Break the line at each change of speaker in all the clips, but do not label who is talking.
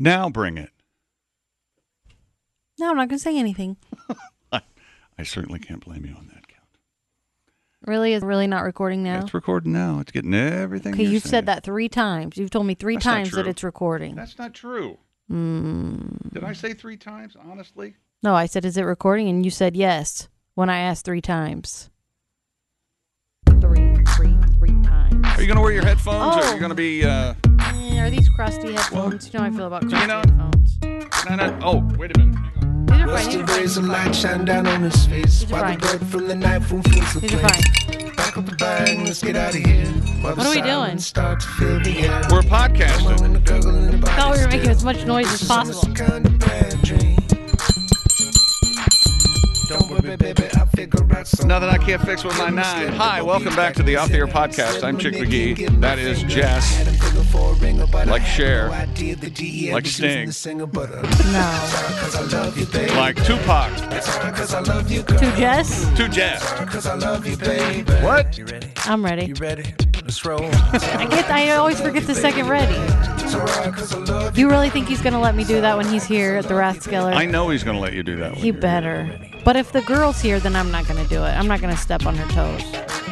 Now bring it.
No, I'm not going to say anything.
I certainly can't blame you on that count.
Really? Is really not recording now?
It's recording now. It's getting everything.
Okay,
you're
you've
saying.
said that 3 times. You've told me 3
That's not
times that
true.
it's recording.
That's not true. Did I say 3 times, honestly?
No, I said, is it recording? And you said yes when I asked 3 times. 3 times.
Are you going to wear your headphones, or are
Oh.
you going to be...
Are these crusty headphones? You know how I feel about crusty
know-
headphones.
Oh, wait a minute. Hang on.
These are
Watch
fine.
the
These are
rays of
fine.
light shine down on his face.
These are
While the
fine.
blood from the knife will fills the
These are
place.
fine.
Back up the bag, let's get out of here.
What are we doing?
Start to fill the air.
We're podcasting.
When the gurgle in the
I thought we were
body
making as much noise as possible.
Some kind of bad dream. Don't worry, baby, I'll figure out something.
Nothing I can't fix with my 9. Hi, welcome back to the Off the Air podcast. I'm Chick McGee. That is Jess. Like Cher. Like Sting.
No.
Like Tupac.
To Jess?
To Jess. What?
I'm ready.
You ready? Let's roll.
I always forget the second ready. You really think he's going to let me do that when he's here at the Rathskeller?
I know he's going to let you do that.
He better. But if the girl's here, then I'm not going to do it. I'm not going to step on her toes.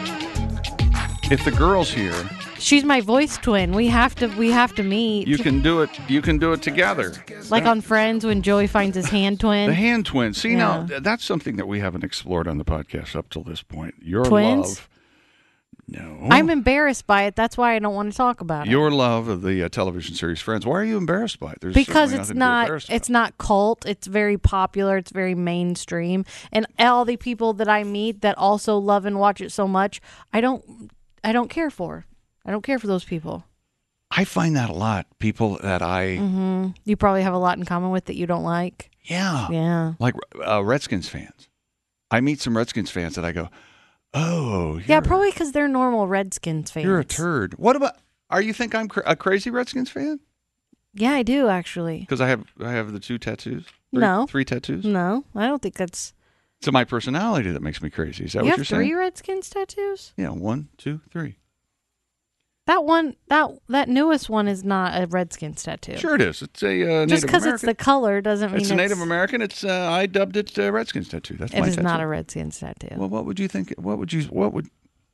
If the girl's here,
She's my voice twin. We have to meet.
you can do it. You can do it together.
Like on Friends when Joey finds his hand twin.
The hand twin. See,
Yeah.
now, that's something that we haven't explored on the podcast up till this point. Your
Twins?
love. No.
I'm embarrassed by it. That's why I don't want to talk about it.
Your love of the television series Friends. Why are you embarrassed by it? There's
Because
certainly
it's
nothing to be
not
embarrassed
it's
about.
not cult. It's very popular. It's very mainstream. And all the people that I meet that also love and watch it so much, I don't care for. I don't care for those people.
I find that a lot. People that I
You probably have a lot in common with that you don't like. Yeah.
like Redskins fans. I meet some Redskins fans that I go, oh,
Yeah, probably because they're normal Redskins fans.
you're a turd. What about? Are you think I'm a crazy Redskins fan?
Yeah, I do actually.
Because I have the 2 tattoos.
No.
3 tattoos.
No, I don't think that's.
It's my personality that makes me crazy. Is that
You
what
have
you're
3
saying?
Redskins tattoos?
Yeah, 1, 2, 3.
That one, that newest one is not a Redskins tattoo.
Sure, it is. It's a Native
Just because it's
American.
the color doesn't mean
It's a Native American. It's I dubbed it Redskins tattoo. That's
It
my
is
tattoo.
not a Redskins tattoo.
Well, what would you think? What would?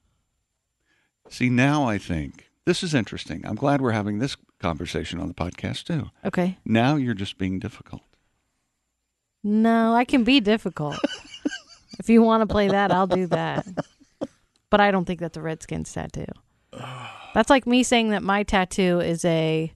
See, now I think this is interesting. I'm glad we're having this conversation on the podcast too.
Okay.
Now you're just being difficult.
No, I can be difficult. If you want to play that, I'll do that. But I don't think that's a Redskins tattoo. That's like me saying that my tattoo is a...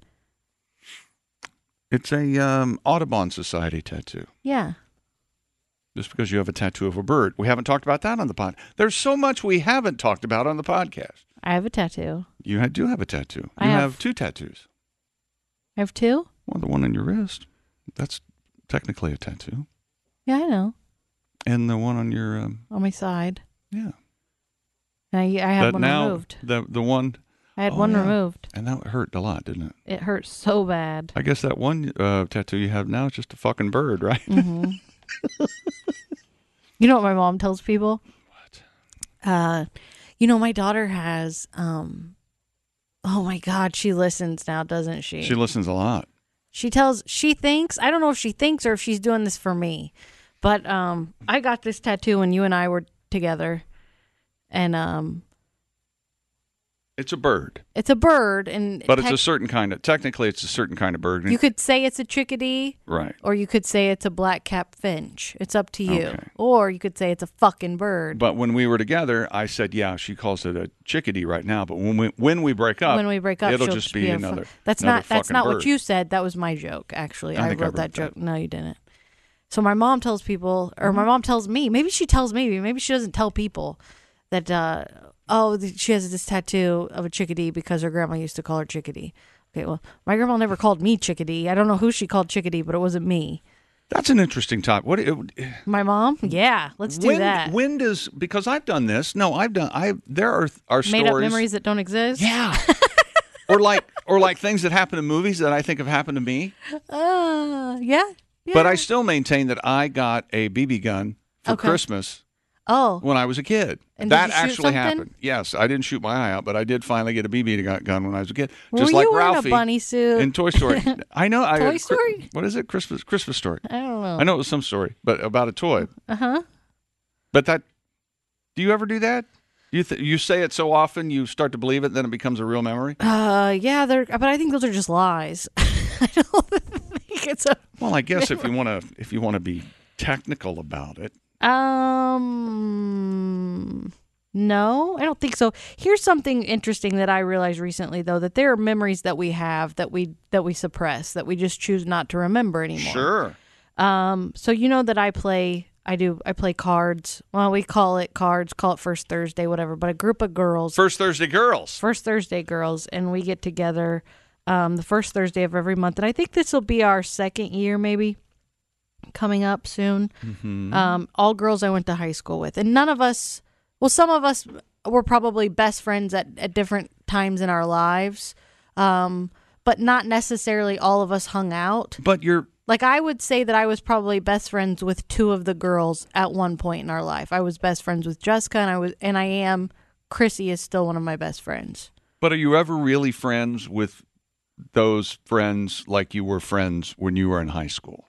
It's a Audubon Society tattoo.
Yeah.
Just because you have a tattoo of a bird. We haven't talked about that on the pod. There's so much we haven't talked about on the podcast.
I have a tattoo.
You do have a tattoo.
I
You
have-
have 2 tattoos.
I have 2?
Well, the one on your wrist, that's technically a tattoo.
Yeah, I know.
And the one on your,
On my side.
yeah.
I had
But
one
now,
removed.
The one,
I had
oh,
one
yeah.
removed.
and that hurt a lot, didn't it?
It hurt so bad.
I guess that one tattoo you have now is just a fucking bird, right?
Mm-hmm. You know what my mom tells people?
What?
My daughter has, oh my God, she listens now, doesn't she?
She listens a lot.
She thinks, I don't know if she thinks or if she's doing this for me, but I got this tattoo when you and I were together, and
It's a bird,
it's a bird, and
but it's a certain kind of, technically it's a certain kind of bird.
you could say it's a chickadee,
Right.
or you could say it's a black-capped finch. It's up to you.
Okay.
Or you could say it's a fucking bird.
But when we were together, I said, yeah, she calls it a chickadee right now. But when we break up,
it'll
it'll just be another.
That's
another
not
fucking
what
bird.
you said. That was my joke. Actually,
I
I
think I
wrote that
wrote
joke.
that.
No, you didn't. So my mom tells people,
Mm-hmm.
or my mom tells me. Maybe she tells me. Maybe she doesn't tell people that. She has this tattoo of a chickadee because her grandma used to call her chickadee. Okay, well, my grandma never called me chickadee. I don't know who she called chickadee, but it wasn't me.
That's an interesting topic. What?
My mom? Yeah, let's do that.
When does, because I've done this. No, there are
Made up
stories.
memories that don't exist.
Yeah. or like things that happen in movies that I think have happened to me.
Yeah.
But I still maintain that I got a BB gun for
Okay.
Christmas
Oh,
when I was a kid.
And
that
did you shoot
actually
something?
happened. Yes, I didn't shoot my eye out, but I did finally get a BB gun when I was a kid.
were
Just
you
like
wearing
Ralphie
a bunny suit?
in Toy Story. I know.
Toy Story?
What is it? Christmas Story.
I don't know.
I know it was some story, but about a toy.
Uh-huh.
But that, do you ever do that? You say it so often, you start to believe it, then it becomes a real memory?
Yeah, but I think those are just lies. I don't think it's a.
Well, I guess if you want to be technical about it.
No, I don't think so. Here's something interesting that I realized recently, though, that there are memories that we have that we suppress, that we just choose not to remember anymore.
Sure.
So you know that I play cards. Well, we call it cards, call it First Thursday, whatever. But a group of girls.
First Thursday girls.
And we get together the first Thursday of every month. And I think this will be our second year, maybe, coming up soon.
Mm-hmm.
All girls I went to high school with. And none of us, well, some of us were probably best friends at different times in our lives. But not necessarily all of us hung out.
But
Like, I would say that I was probably best friends with two of the girls at one point in our life. I was best friends with Jessica, and I am. Chrissy is still one of my best friends.
But are you ever really friends with those friends like you were friends when you were in high school?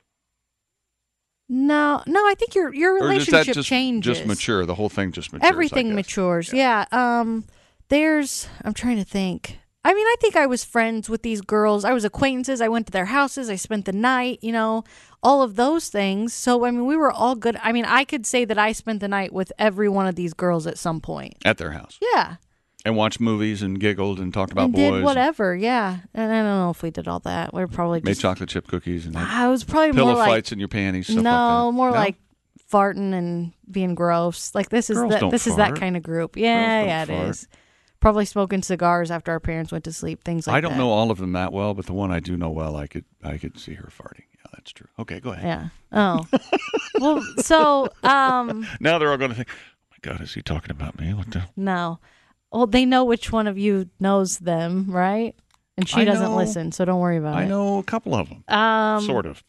No, I think your
Or does that
relationship changes.
just mature? The whole thing just matures.
Everything matures. Yeah. I'm trying to think. I mean, I think I was friends with these girls. I was acquaintances. I went to their houses. I spent the night, all of those things. So, I mean, we were all good. I mean, I could say that I spent the night with every one of these girls at some point.
At their house.
Yeah.
And watched movies and giggled and talked about
And
boys.
did whatever, yeah. And I don't know if we did all that. We were probably
Made
just...
chocolate chip cookies and had
I was probably
pillow
more like...
fights in your panties, stuff
no,
like that.
more like farting and being gross. Like, this is
Girls don't
this is that
fart.
kind of group.
Girls
Yeah,
don't
it
fart.
is. Probably smoking cigars after our parents went to sleep, things like that.
I don't know all of them that well, but the one I do know well, I could see her farting. Yeah, that's true. Okay, go ahead.
Yeah. Oh. Well, so,
Now they're all going to think, oh my God, is he talking about me? What the?
no. Well, they know which one of you knows them, right? And she
I
doesn't
know.
listen, so don't worry about it.
I know a couple of them. Sort of.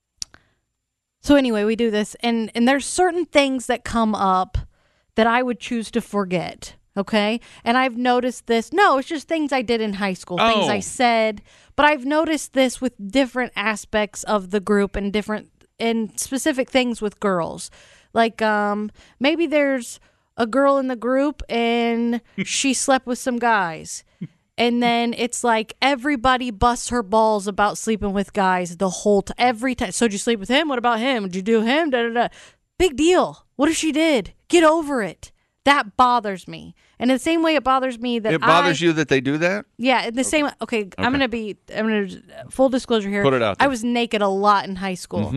So anyway, we do this, and there's certain things that come up that I would choose to forget, okay? And I've noticed this. No, it's just things I did in high school, things I said. But I've noticed this with different aspects of the group and specific things with girls. Like maybe there's a girl in the group and she slept with some guys. And then it's like everybody busts her balls about sleeping with guys the whole time. Every time. So did you sleep with him? What about him? Did you do him? Da, da, da. Big deal. What if she did? Get over it. That bothers me. And in the same way it bothers me that
It bothers you that they do that?
Yeah, in the same. Okay, I'm gonna full disclosure here.
Put it out there.
I was naked a lot in high school,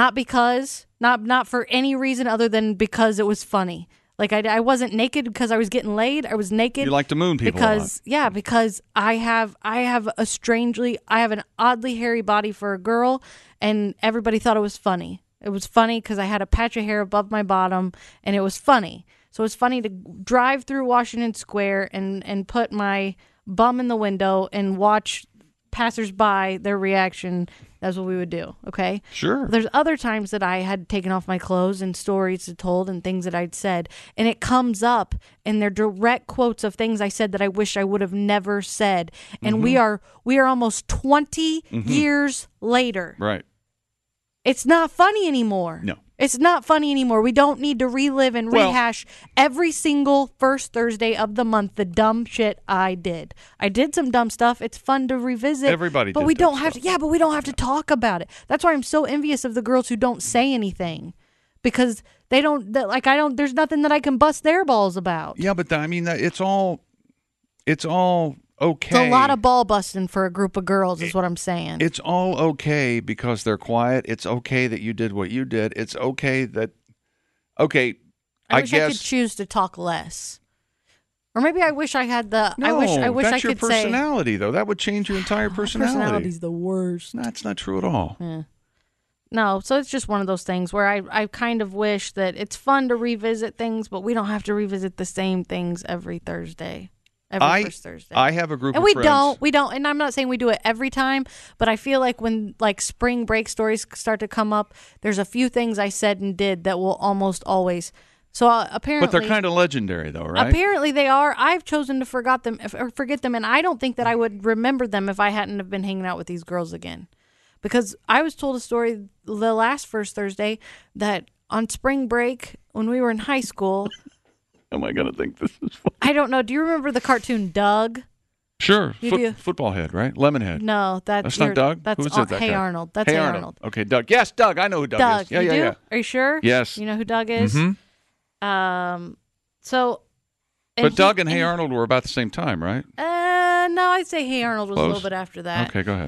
not for any reason other than because it was funny. Like I wasn't naked because I was getting laid. I was naked.
You like to moon people
because
a lot.
because I have an oddly hairy body for a girl, and everybody thought it was funny. It was funny because I had a patch of hair above my bottom, and it was funny. So it's funny to drive through Washington Square and put my bum in the window and watch passersby, their reaction. That's what we would do, okay?
Sure.
There's other times that I had taken off my clothes and stories told and things that I'd said, and it comes up and they're direct quotes of things I said that I wish I would have never said. And we are almost 20 years later.
Right.
It's not funny anymore.
No.
It's not funny anymore. We don't need to relive and rehash every single first Thursday of the month the dumb shit I did. I did some dumb stuff. It's fun to revisit.
Everybody
but
did
we
dumb
don't have
stuff.
to. Yeah, but we don't have to talk about it. That's why I'm so envious of the girls who don't say anything, because they don't. I don't. There's nothing that I can bust their balls about.
Yeah, but it's all okay.
It's a lot of ball busting for a group of girls, is what I'm saying.
It's all okay because they're quiet. It's okay that you did what you did. It's okay that, I
wish I
guess.
could choose to talk less. Or maybe I wish I had the.
No,
I wish
that's
I could
your
say.
personality, though. That would change your entire personality.
Personality's the worst.
That's not true at all.
Yeah. No, so it's just one of those things where I kind of wish that it's fun to revisit things, but we don't have to revisit the same things every Thursday. First Thursday.
I have a group
and
of friends.
we don't, and I'm not saying we do it every time, but I feel like when like spring break stories start to come up, there's a few things I said and did that will almost always So apparently,
But they're kind of legendary, though, right?
Apparently they are. I've chosen to forget them, and I don't think that I would remember them if I hadn't have been hanging out with these girls again. Because I was told a story the last first Thursday that on spring break when we were in high school.
Am I going to think this is funny?
I don't know. Do you remember the cartoon Doug?
Sure.
You do.
Football head, right? Lemonhead.
No,
That's not Doug?
That's
Who is it, that
Hey
guy?
Arnold. That's
Hey
Hey
Arnold.
Arnold.
Okay, Doug. Yes, Doug. I know who Doug is. Yeah,
you
yeah,
do?
yeah.
Are you sure?
Yes.
You know who Doug is?
Mm-hmm.
So.
But Doug and Hey Arnold were about the same time, right?
No, I'd say Hey Arnold was
Close?
a little bit after that.
Okay, go ahead.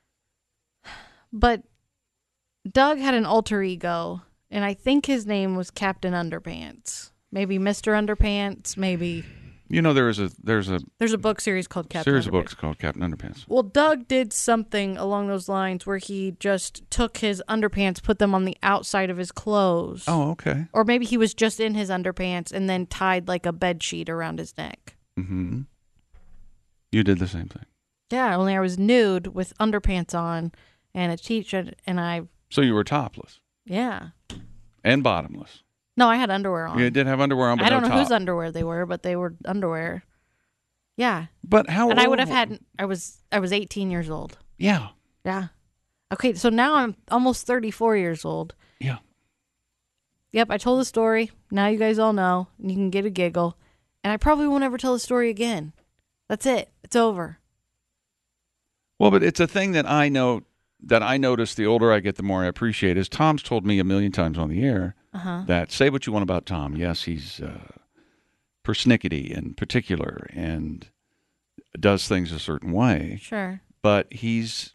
But Doug had an alter ego, and I think his name was Captain Underpants. Maybe Mr. Underpants, maybe.
You know, there's a
There's a book series called Captain
series
Underpants.
of books called Captain Underpants.
Well, Doug did something along those lines where he just took his underpants, put them on the outside of his clothes.
Oh, okay.
Or maybe he was just in his underpants and then tied like a bed sheet around his neck.
Mm-hmm. You did the same thing.
Yeah, only I was nude with underpants on and a t-shirt, and I...
So you were topless
Yeah.
and bottomless.
No, I had underwear on.
You did have underwear on, but
I don't
no
know
top.
whose underwear they were, but they were underwear. Yeah.
But how?
And I
old
would have had... I was 18 years old.
Yeah.
Yeah. Okay, so now I'm almost 34 years old.
Yeah.
Yep, I told the story. Now you guys all know. And you can get a giggle. And I probably won't ever tell the story again. That's it. It's over.
Well, but it's a thing that I know that I notice the older I get, the more I appreciate. As Tom's told me a million times on the air, that say what you want about Tom. Yes, he's persnickety in particular and does things a certain way.
Sure.
But he's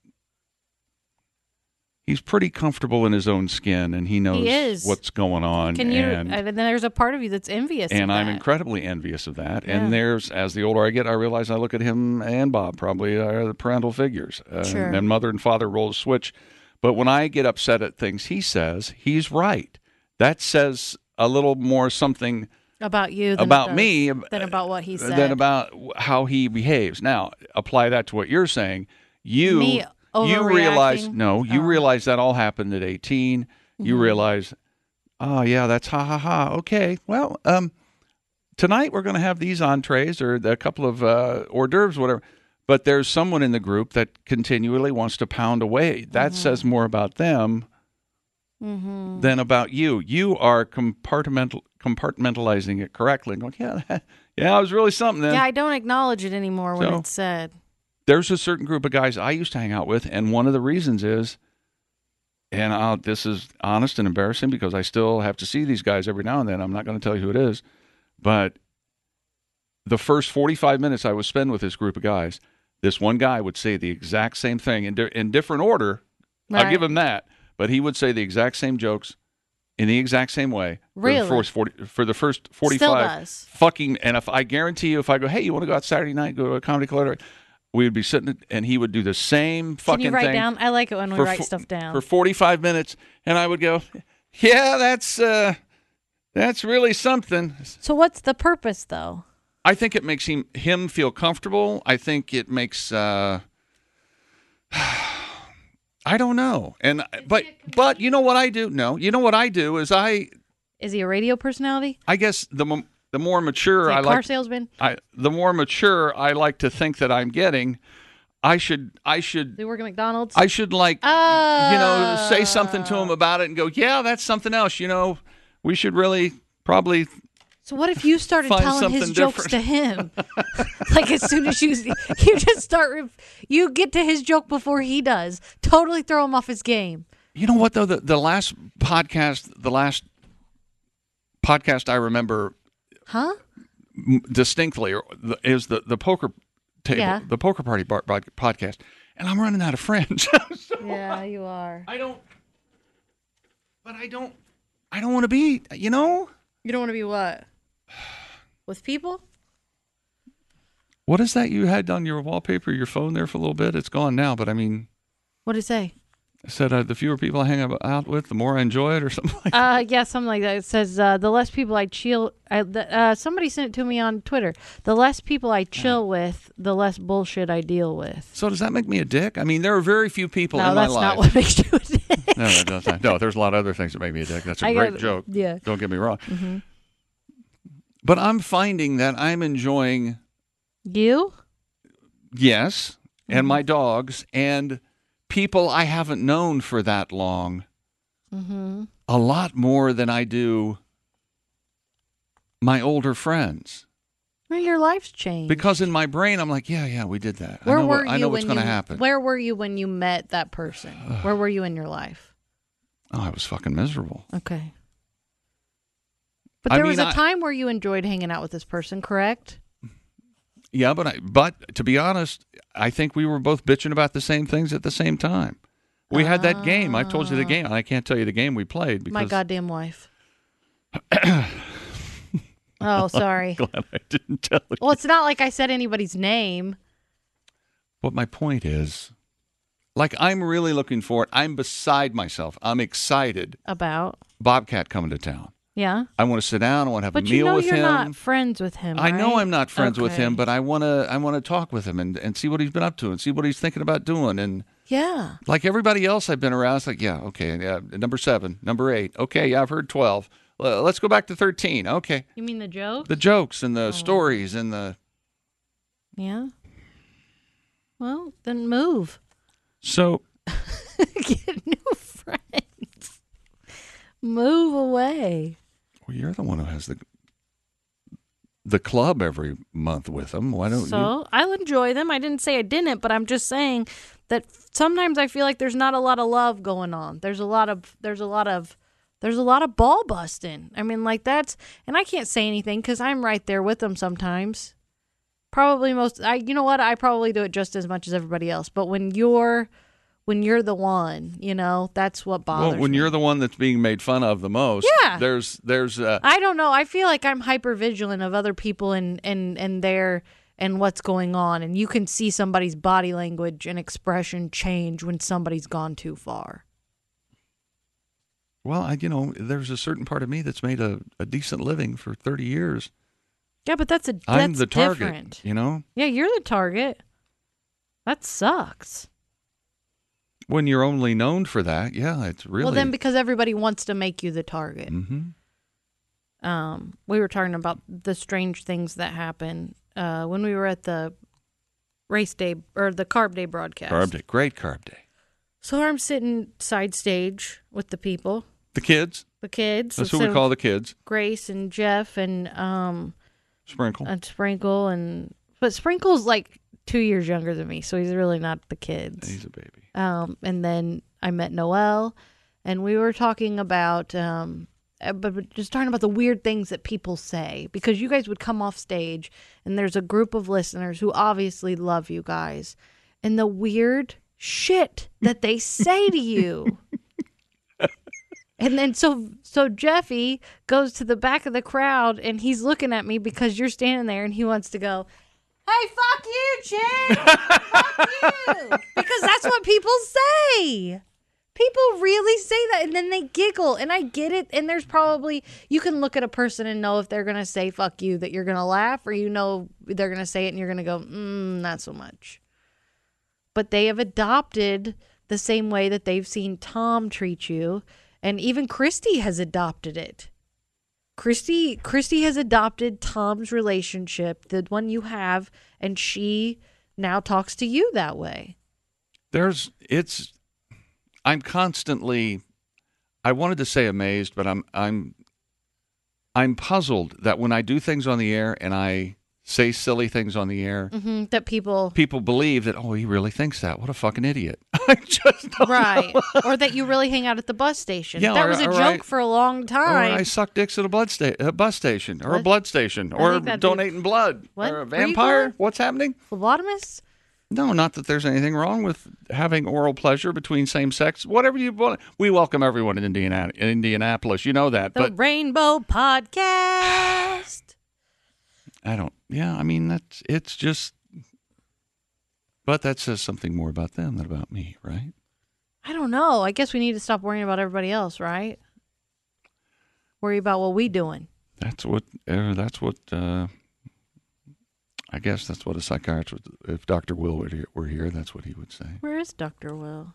pretty comfortable in his own skin, and he knows what's going on.
Can you? And then there's a part of you that's envious.
And
of
I'm
that.
incredibly envious of that.
Yeah.
And there's, as the older I get, I realize I look at him and Bob probably are the parental figures.
Sure.
And mother and father roll a switch. But when I get upset at things he says, he's right. That says a little more something
about you than
about me
than about what he said.
than about how he behaves. Now, apply that to what you're saying. You realize you realize that all happened at 18. Mm-hmm. You realize, oh yeah, that's ha ha ha. Okay, well, tonight we're going to have these entrees or a couple of hors d'oeuvres, whatever. But there's someone in the group that continually wants to pound away. That says more about them than about you. You are compartmentalizing it correctly and going, yeah, it was really something then.
Yeah, I don't acknowledge it anymore when it's said.
There's a certain group of guys I used to hang out with, and one of the reasons is, and this is honest and embarrassing because I still have to see these guys every now and then. I'm not going to tell you who it is, but the first 45 minutes I would spend with this group of guys, this one guy would say the exact same thing in different order. Right. I'll give him that, but he would say the exact same jokes in the exact same way.
Really?
For the first 45.
Still does.
Fucking, and if I guarantee you, if I go, hey, you want to go out Saturday night, go to a comedy club? We would be sitting, and he would do the same fucking thing.
Can you write down? I like it when we write stuff down.
For 45 minutes, and I would go, yeah, that's really something.
So what's the purpose, though?
I think it makes him feel comfortable. I think it makes, I don't know. But you know what I do? No, you know what I do is
Is he a radio personality?
I guess the more mature
I like, car salesman.
The more mature I like to think that I'm getting, I should.
They work at McDonald's.
I should say something to him about it and go, yeah, that's something else. We should really probably.
So what if you started telling his jokes to him? Like as soon as you just start, you get to his joke before he does. Totally throw him off his game.
You know what though? The last podcast I remember.
Huh?
Distinctly is the poker table, the poker party podcast, and I'm running out of friends.
Yeah, you are.
I don't want to be. You don't
want to be what? With people?
What is that you had on your wallpaper, your phone there for a little bit? It's gone now, but I mean,
what did it say?
It said the fewer people I hang out with, the more I enjoy it, or something like that.
Yeah, something like that. It says the less people I chill. Somebody sent it to me on Twitter. The less people I chill with, the less bullshit I deal with.
So does that make me a dick? I mean, there are very few people in my life.
No, that's not what makes you a dick.
No, that doesn't. No, there's a lot of other things that make me a dick. That's a great joke.
Yeah.
Don't get me wrong.
Mm-hmm.
But I'm finding that I'm enjoying
you.
Yes, and my dogs and people I haven't known for that long. A lot more than I do my older friends.
Well, your life's changed.
Because in my brain, I'm like, yeah, we did that. I know what's going to happen.
Where were you when you met that person? Where were you in your life?
Oh, I was fucking miserable.
Okay. But there was a time where you enjoyed hanging out with this person, correct?
Yeah, but to be honest, I think we were both bitching about the same things at the same time. We had that game. I told you the game. I can't tell you the game we played because
my goddamn wife. Oh, sorry.
Glad I didn't tell you.
Well, it's not like I said anybody's name.
But my point is, like, I'm really looking forward. I'm beside myself. I'm excited
about
Bobcat coming to town.
Yeah.
I want to sit down. I want to have a meal with him.
But you know you're not friends with him,
I
right?
know I'm not friends with him, but I want to talk with him and see what he's been up to and see what he's thinking about doing. And
yeah.
Like everybody else I've been around, it's like, yeah, okay, yeah, number 7, number 8. Okay, yeah, I've heard 12. Let's go back to 13. Okay.
You mean the jokes?
The jokes and the stories and the...
Yeah. Well, then move.
So...
Get new friends. Move away.
Well, you're the one who has the club every month with them. Why don't you?
So I'll enjoy them. I didn't say I didn't, but I'm just saying that sometimes I feel like there's not a lot of love going on. There's a lot of ball busting. I mean, like that's, and I can't say anything because I'm right there with them sometimes. Probably you know what? I probably do it just as much as everybody else. But when you're the one, you know, that's what bothers me.
Well, when you're the one that's being made fun of the most,
yeah.
there's
I don't know. I feel like I'm hyper vigilant of other people and what's going on, and you can see somebody's body language and expression change when somebody's gone too far.
Well, there's a certain part of me that's made a decent living for 30 years.
Yeah, but that's
I'm the target,
different.
you know?
Yeah, you're the target. That sucks.
When you're only known for that, yeah, it's really...
Well, then because everybody wants to make you the target.
Mm-hmm.
We were talking about the strange things that happen when we were at the race day or the Carb Day broadcast.
Carb Day, great Carb Day.
So I'm sitting side stage with the people.
The kids?
The kids.
That's who we call the kids.
Grace and Jeff and...
Sprinkle.
And Sprinkle but Sprinkle's like 2 years younger than me, so he's really not the kids.
He's a baby.
And then I met Noelle, and we were talking about, but just talking about the weird things that people say, because you guys would come off stage, and there's a group of listeners who obviously love you guys, and the weird shit that they say to you. And then so Jeffy goes to the back of the crowd, and he's looking at me because you're standing there, and he wants to go, "Hey, fuck you, chick! Fuck you!" Because that's what people say. People really say that, and then they giggle, and I get it. And there's probably, you can look at a person and know if they're going to say fuck you, that you're going to laugh, or you know they're going to say it, and you're going to go, not so much. But they have adopted the same way that they've seen Tom treat you. And even Christy has adopted it. Christy has adopted Tom's relationship, the one you have, and she now talks to you that way.
I'm constantly, I wanted to say amazed, but I'm puzzled that when I do things on the air and I say silly things on the air,
that people
believe that, oh, he really thinks that. What a fucking idiot. I just don't know.
Or that you really hang out at the bus station.
Yeah,
that was a joke for a long time.
Or I suck dicks at a bus station or a blood station or donating blood.
What?
Or a vampire. What's happening?
Phlebotomist?
No, not that there's anything wrong with having oral pleasure between same sex. Whatever you want. We welcome everyone in Indianapolis. You know that.
The Rainbow Podcast.
It's just, but that says something more about them than about me, right?
I don't know. I guess we need to stop worrying about everybody else, right? Worry about what we doing.
I guess that's what a psychiatrist, if Dr. Will were here, that's what he would say.
Where is Dr. Will?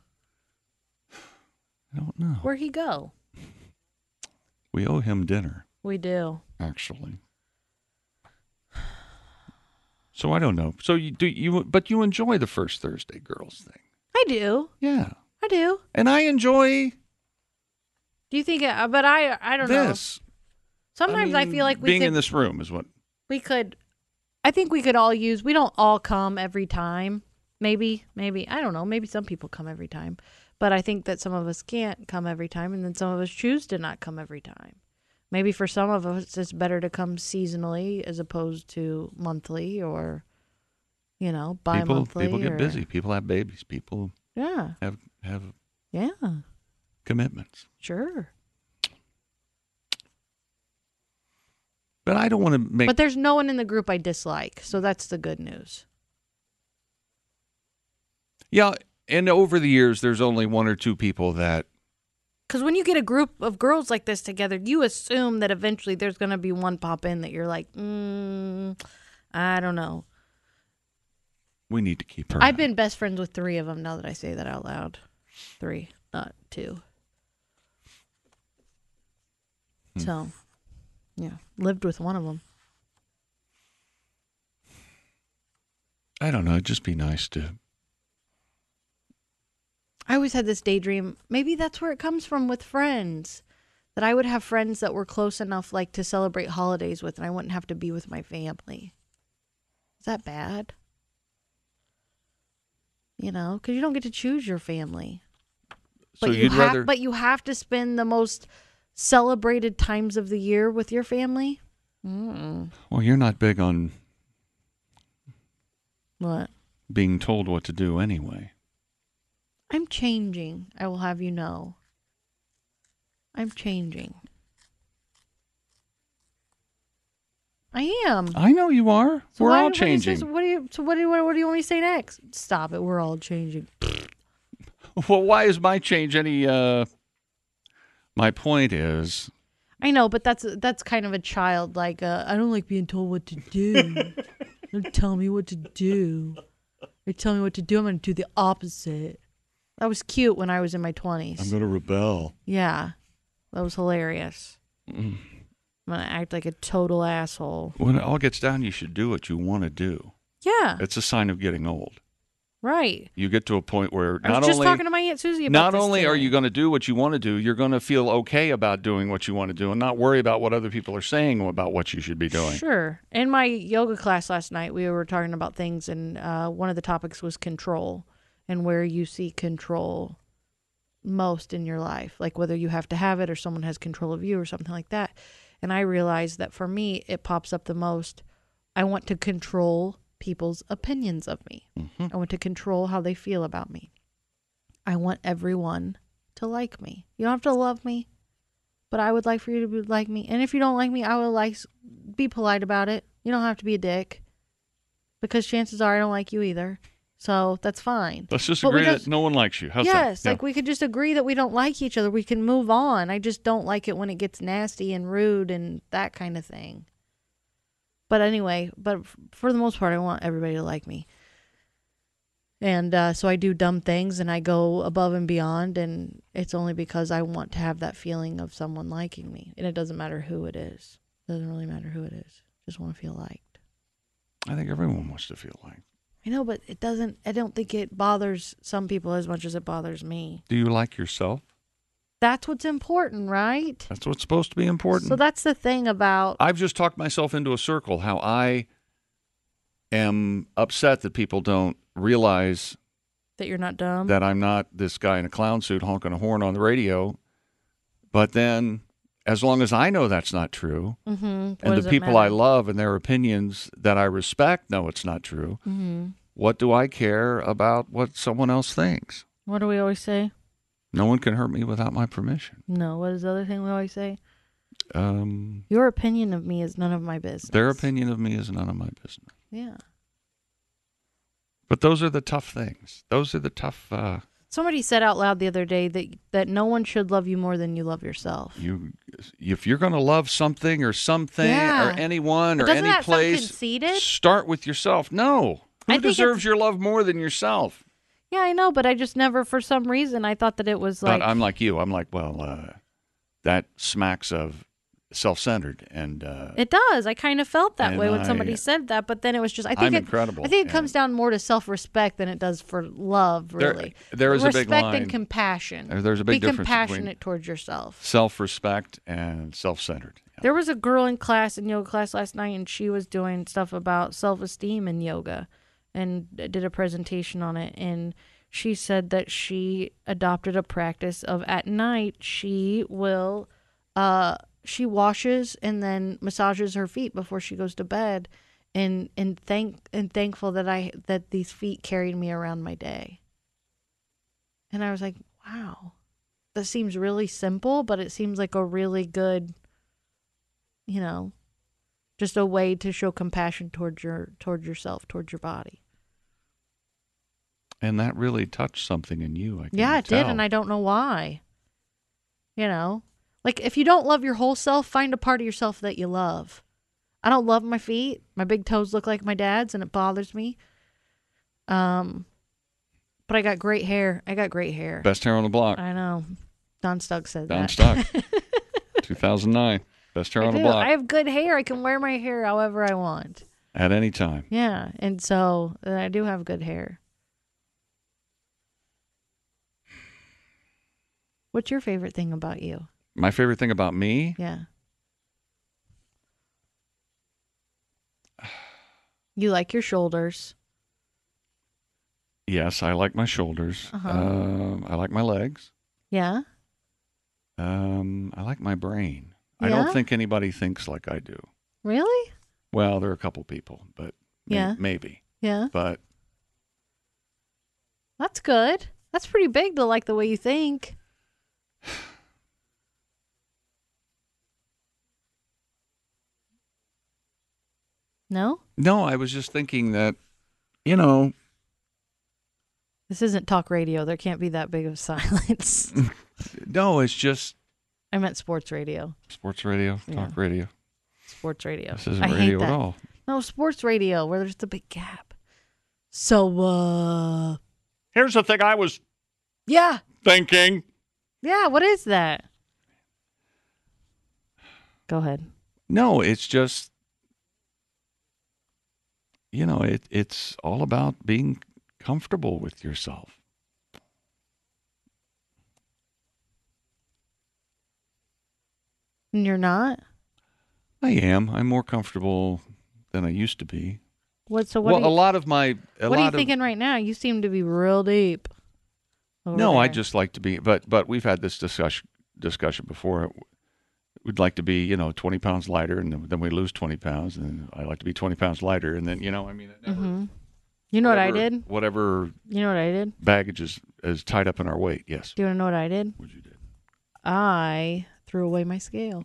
I don't know.
Where'd he go?
We owe him dinner.
We do.
Actually. So I don't know. So but you enjoy the First Thursday Girls thing.
I do.
Yeah.
I do.
And I enjoy.
Do you think? But I don't know. Sometimes I feel like
being in this room is what
we could. I think we could all use. We don't all come every time. Maybe I don't know. Maybe some people come every time, but I think that some of us can't come every time, and then some of us choose to not come every time. Maybe for some of us, it's better to come seasonally as opposed to monthly or, bi-monthly.
People get busy. People have babies. People have commitments.
Sure.
But I don't want to make...
But there's no one in the group I dislike, so that's the good news.
Yeah, and over the years, there's only one or two people that...
Because when you get a group of girls like this together, you assume that eventually there's going to be one pop in that you're like, I don't know.
We need to keep her.
I've been best friends with 3 of them now that I say that out loud. 3, not 2. So, yeah, lived with one of them.
I don't know. It'd just be nice to...
I always had this daydream. Maybe that's where it comes from with friends. That I would have friends that were close enough like to celebrate holidays with, and I wouldn't have to be with my family. Is that bad? Because you don't get to choose your family.
So you'd rather...
But you have to spend the most celebrated times of the year with your family?
Well, you're not big on...
What?
Being told what to do anyway.
I'm changing, I will have you know. I'm changing. I am.
I know you are.
So
we're all changing.
What do you want me to say next? Stop it. We're all changing.
Well, why is my change any... My point is...
I know, but that's kind of a child. Like, I don't like being told what to do. Don't tell me what to do. They tell me what to do, I'm going to do the opposite. That was cute when I was in my 20s.
I'm going to rebel.
Yeah. That was hilarious. I'm going to act like a total asshole.
When it all gets down, you should do what you want to do.
Yeah.
It's a sign of getting old.
Right.
You get to a point where
I was just talking to my Aunt Susie about
not
this
only
today.
are you going to do what you want to do, you're going to feel okay about doing what you want to do and not worry about what other people are saying about what you should be doing.
Sure. In my yoga class last night, we were talking about things, and one of the topics was control and where you see control most in your life, like whether you have to have it or someone has control of you or something like that. And I realized that for me, it pops up the most. I want to control people's opinions of me. Mm-hmm. I want to control how they feel about me. I want everyone to like me. You don't have to love me, but I would like for you to like me. And if you don't like me, I will be polite about it. You don't have to be a dick, because chances are I don't like you either. So that's fine.
Let's just agree that no one likes you. How's that?
Yes, like we could just agree that we don't like each other. We can move on. I just don't like it when it gets nasty and rude and that kind of thing. But anyway, for the most part, I want everybody to like me. And so I do dumb things and I go above and beyond, and it's only because I want to have that feeling of someone liking me. And it doesn't matter who it is. It doesn't really matter who it is. Just want to feel liked.
I think everyone wants to feel liked.
I know, but it doesn't. I don't think it bothers some people as much as it bothers me.
Do you like yourself?
That's what's important, right?
That's what's supposed to be important.
So that's the thing about...
I've just talked myself into a circle, how I am upset that people don't realize...
That you're not dumb?
That I'm not this guy in a clown suit honking a horn on the radio. But then, as long as I know that's not true, and the people I love and their opinions that I respect know it's not true, what do I care about what someone else thinks?
What do we always say?
No one can hurt me without my permission.
No. What is the other thing we always say? Your opinion of me is none of my business.
Their opinion of me is none of my business.
Yeah.
But those are the tough things. Those are the tough...
Somebody said out loud the other day that no one should love you more than you love yourself.
If you're going to love something or something or anyone or any place, start with yourself. No. Who deserves your love more than yourself?
Yeah, I know, but I just never, for some reason, I thought that it was like...
But I'm like you. I'm like, well, that smacks of self-centered, and
it does. I kind of felt that way when somebody said that, but then it was just.
I'm incredible.
I think it comes down more to self-respect than it does for love. Really,
there is a big line.
Respect and compassion.
There's a big difference.
Be compassionate towards yourself.
Self-respect and self-centered. Yeah.
There was a girl in yoga class last night, and she was doing stuff about self-esteem in yoga, and did a presentation on it. And she said that she adopted a practice of at night she will. She washes and then massages her feet before she goes to bed, and thankful that these feet carried me around my day. And I was like, wow, that seems really simple, but it seems like a really good, just a way to show compassion towards yourself, towards your body.
And that really touched something in you. I can
it
tell.
did, and I don't know why. Like, if you don't love your whole self, find a part of yourself that you love. I don't love my feet. My big toes look like my dad's, and it bothers me. But I got great hair.
Best hair on the block.
I know. Don Stuck said
Don
that.
Stuck. 2009. Best hair on the block.
I have good hair. I can wear my hair however I want.
At any time.
Yeah, and so I do have good hair. What's your favorite thing about you?
My favorite thing about me?
Yeah. You like your shoulders.
Yes, I like my shoulders. I like my legs.
Yeah.
I like my brain.
Yeah?
I don't think anybody thinks like I do.
Really?
Well, there are a couple people, but maybe.
Yeah.
But
that's good. That's pretty big to like the way you think. No?
No, I was just thinking that,
This isn't talk radio. There can't be that big of silence.
No, it's just...
I meant sports radio.
Sports radio, talk radio.
Sports radio.
This isn't radio at all.
No, sports radio, where there's the big gap. So,
here's the thing I was...
Yeah.
Thinking.
Yeah, what is that? Go ahead.
No, it's just... it's all about being comfortable with yourself.
And you're not?
I am. I'm more comfortable than I used to be.
What
are you
thinking right now? You seem to be real deep.
No, I just like to be, but we've had this discussion before. We'd like to be, 20 pounds lighter, and then we lose 20 pounds, and I like to be 20 pounds lighter, and then, it never...
Mm-hmm. You know what I did?
Whatever...
You know what I did?
Baggage is tied up in our weight, yes.
Do you want to know what I did?
What'd you do?
I threw away my scale.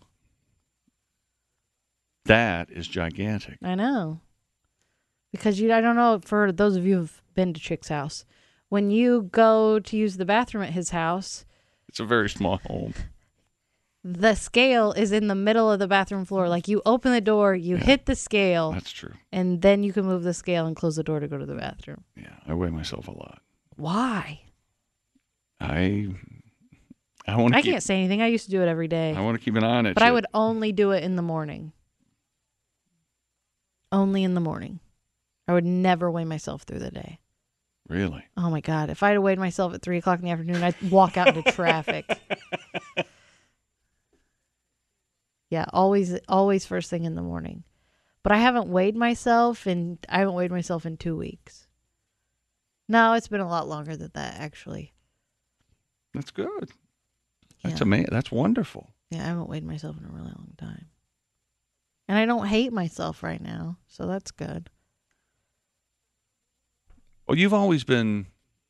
That is gigantic.
I know. Because I don't know, for those of you who've been to Chick's house, when you go to use the bathroom at his house...
It's a very small home.
The scale is in the middle of the bathroom floor. Like, you open the door, you hit the scale.
That's true.
And then you can move the scale and close the door to go to the bathroom.
Yeah, I weigh myself a lot.
Why?
I
can't say anything. I used to do it every day.
I want to keep an eye on it.
But I would only do it in the morning. Only in the morning. I would never weigh myself through the day.
Really?
Oh, my God. If I had weighed myself at 3 o'clock in the afternoon, I'd walk out into traffic. Yeah, always first thing in the morning. But I haven't weighed myself in 2 weeks. No, it's been a lot longer than that, actually.
That's good.
Yeah.
That's amazing. That's wonderful.
Yeah, I haven't weighed myself in a really long time. And I don't hate myself right now, so that's good.
Well, you've always been...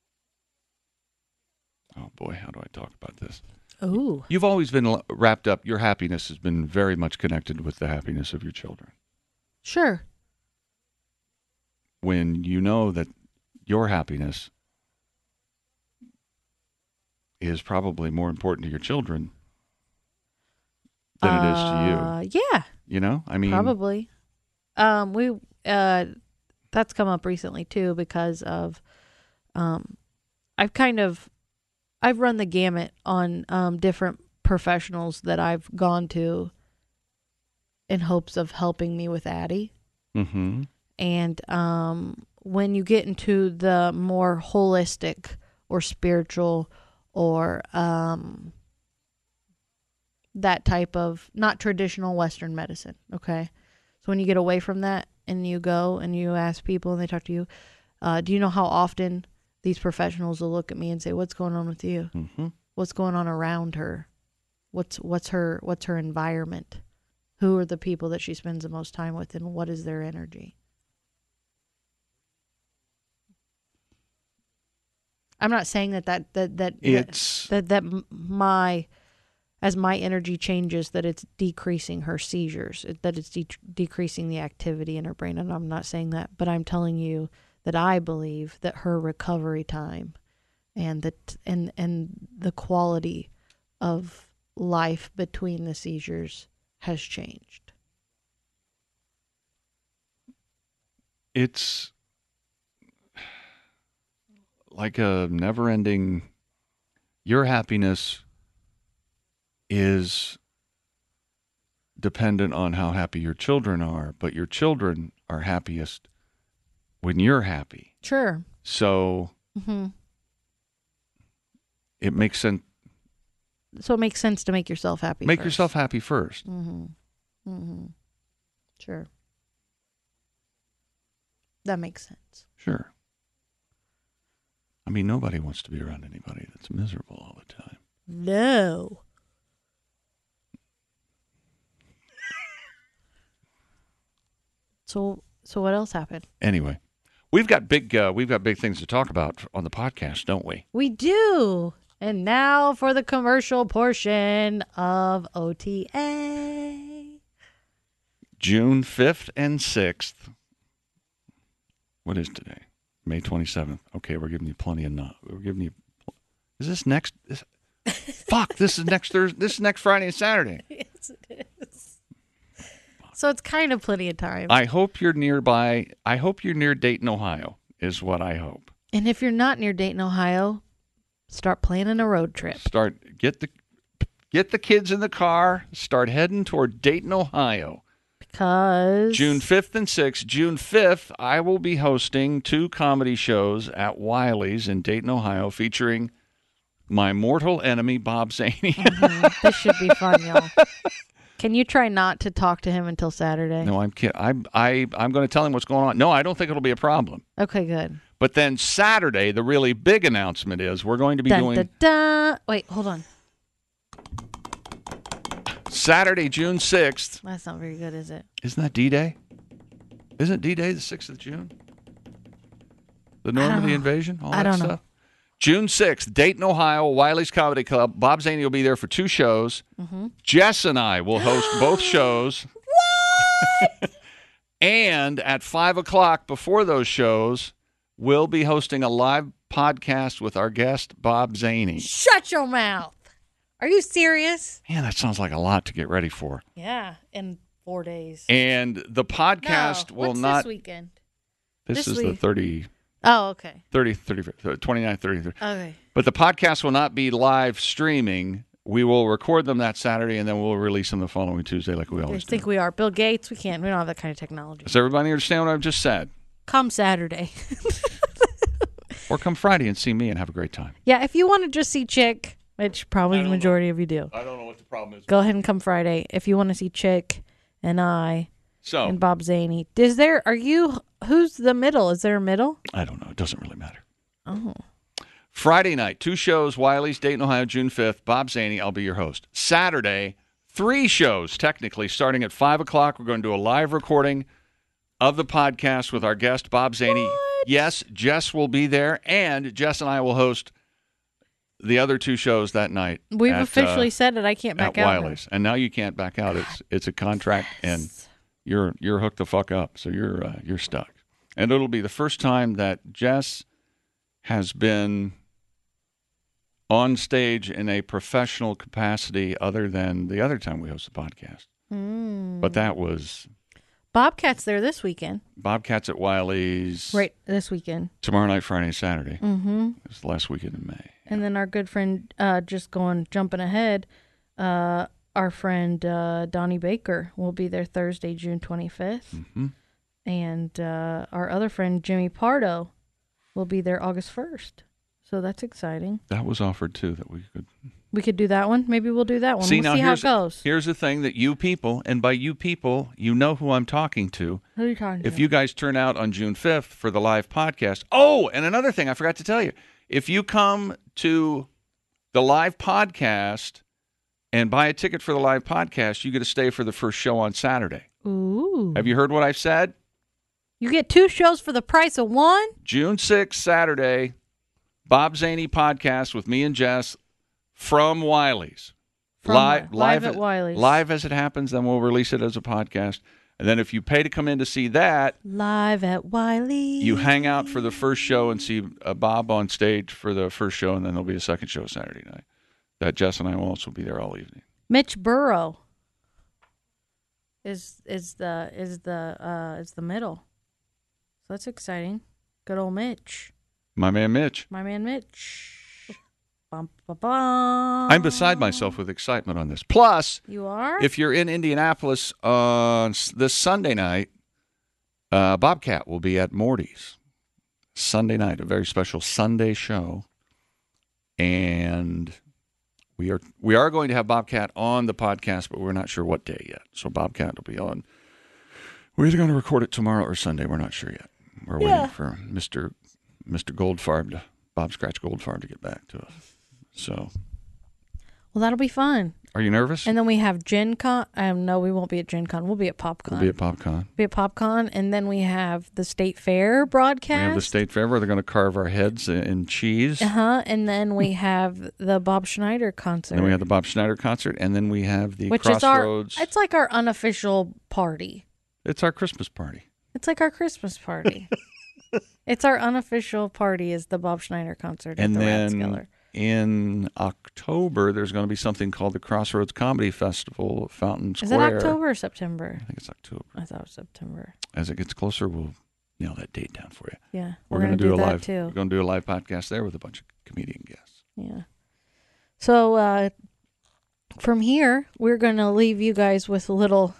Oh, boy, how do I talk about this?
Ooh.
You've always been wrapped up. Your happiness has been very much connected with the happiness of your children.
Sure.
When you know that your happiness is probably more important to your children than it is to
you. Yeah.
I mean...
Probably. That's come up recently, too, because of... I've run the gamut on different professionals that I've gone to in hopes of helping me with Addie.
Mm-hmm.
And when you get into the more holistic or spiritual or that type of not traditional Western medicine, okay? So when you get away from that and you go and you ask people and they talk to you, do you know how often these professionals will look at me and say, "What's going on with you?
Mm-hmm.
What's going on around her? What's her environment? Who are the people that she spends the most time with, and what is their energy?" I'm not saying that my energy changes, that it's decreasing her seizures, that it's decreasing the activity in her brain, and I'm not saying that, but I'm telling you that I believe that her recovery time and the quality of life between the seizures has changed.
It's like a never-ending. Your happiness is dependent on how happy your children are, but your children are happiest when you're happy.
Sure.
So it makes sense.
So it makes sense to make yourself happy.
Make yourself happy first.
Sure. That makes sense.
Sure. I mean, nobody wants to be around anybody that's miserable all the time.
No. So what else happened?
Anyway, we've got big things to talk about on the podcast, don't we?
We do. And now for the commercial portion of OTA.
June 5th and 6th. What is today? May 27th. Okay, we're giving you plenty of We're giving you. Is this next? Fuck! This is next Thursday. This is next Friday and Saturday.
Yes, it is. So it's kind of plenty of time.
I hope you're nearby. I hope you're near Dayton, Ohio. Is what I hope.
And if you're not near Dayton, Ohio, start planning a road trip.
Get the kids in the car. Start heading toward Dayton, Ohio.
Because
June 5th and 6th. June 5th, I will be hosting 2 comedy shows at Wiley's in Dayton, Ohio, featuring my mortal enemy, Bob Zaney.
This should be fun, y'all. Can you try not to talk to him until Saturday?
No, I'm kidding. I'm going to tell him what's going on. No, I don't think it'll be a problem.
Okay, good.
But then Saturday, the really big announcement is we're going to be doing...
Wait, hold on.
Saturday, June 6th.
That's not very good, is it?
Isn't that D-Day? Isn't D-Day the 6th of June? The Normandy invasion? All that stuff? Know. June 6th, Dayton, Ohio, Wiley's Comedy Club. Bob Zaney will be there for 2 shows. Jess and I will host both shows.
What?
And at 5 o'clock before those shows, we'll be hosting a live podcast with our guest, Bob Zaney.
Shut your mouth. Are you serious?
Man, that sounds like a lot to get ready for.
Yeah, in 4 days.
And the podcast will
what's
not...
this weekend?
This is the 30...
Oh, okay.
29, 30.
Okay.
But the podcast will not be live streaming. We will record them that Saturday, and then we'll release them the following Tuesday like we always do.
I think we are. Bill Gates, we don't have that kind of technology.
Does everybody understand what I've just said?
Come Saturday.
Or come Friday and see me and have a great time.
Yeah, if you want to just see Chick, which probably the majority of you do.
I don't know what the problem is.
Go ahead and come Friday. If you want to see Chick and I and Bob Zaney. Who's the middle? Is there a middle?
I don't know. It doesn't really matter.
Oh.
Friday night, 2 shows, Wiley's, Dayton, Ohio, June 5th. Bob Zaney, I'll be your host. Saturday, 3 shows, technically, starting at 5 o'clock. We're going to do a live recording of the podcast with our guest, Bob Zaney.
What?
Yes, Jess will be there, and Jess and I will host the other 2 shows that night.
We've officially said it. I can't back out.
At Wiley's. And now you can't back out. It's a contract, and you're hooked the fuck up, so you're stuck. And it'll be the first time that Jess has been on stage in a professional capacity other than the other time we hosted the podcast. But that was...
Bobcat's there this weekend.
Bobcat's at Wiley's.
Right, this weekend.
Tomorrow night, Friday, and Saturday. It's the last weekend in May.
And then our good friend, jumping ahead, our friend Donnie Baker will be there Thursday, June 25th.
Mm-hmm.
And our other friend Jimmy Pardo will be there August 1st. So that's exciting.
That was offered too, that we could
do that one. Maybe we'll do that one. We'll see how it goes.
Here's the thing that you people, and by you people, you know who I'm talking to.
Who are you talking to?
If you guys turn out on June 5th for the live podcast. Oh, and another thing I forgot to tell you. If you come to the live podcast and buy a ticket for the live podcast, you get to stay for the first show on Saturday.
Ooh.
Have you heard what I've said?
You get 2 shows for the price of one?
June 6th, Saturday, Bob Zaney podcast with me and Jess from Wiley's.
Live at Wiley's.
Live as it happens, then we'll release it as a podcast. And then if you pay to come in to see that,
Live at Wiley's,
you hang out for the first show and see Bob on stage for the first show, and then there'll be a second show Saturday night. That Jess and I will also be there all evening.
Mitch Burrow is the middle. So that's exciting. Good old Mitch.
My man Mitch.
Bum, ba, bum.
I'm beside myself with excitement on this. Plus,
you are?
If you're in Indianapolis on this Sunday night, Bobcat will be at Morty's. Sunday night, a very special Sunday show. And we are going to have Bobcat on the podcast, but we're not sure what day yet. So Bobcat will be on. We're either going to record it tomorrow or Sunday. We're not sure yet. We're waiting for Mr. Goldfarb, Bob Scratch Goldfarb, to get back to us. So,
well, that'll be fun.
Are you nervous?
And then we have Gen Con. No, we won't be at Gen Con. We'll be at PopCon.
We'll be at PopCon.
Be at PopCon, and then we have the State Fair broadcast.
We have the State Fair where they're going to carve our heads in cheese.
And then we have the Bob Schneider concert.
Then we have the Bob Schneider concert, and then we have the
Which
Crossroads.
It's like our unofficial party.
It's our Christmas party.
It's like our Christmas party. It's our unofficial party is the Bob Schneider concert
and
at the
then
Rathskeller.
In October, there's going to be something called the Crossroads Comedy Festival at Fountain Square.
Is it October or September?
I think it's October.
I thought it was September.
As it gets closer, we'll nail that date down for you.
Yeah,
we're going to do a
that
live.
too.
We're going to do a live podcast there with a bunch of comedian guests.
Yeah. So from here, we're going to leave you guys with a little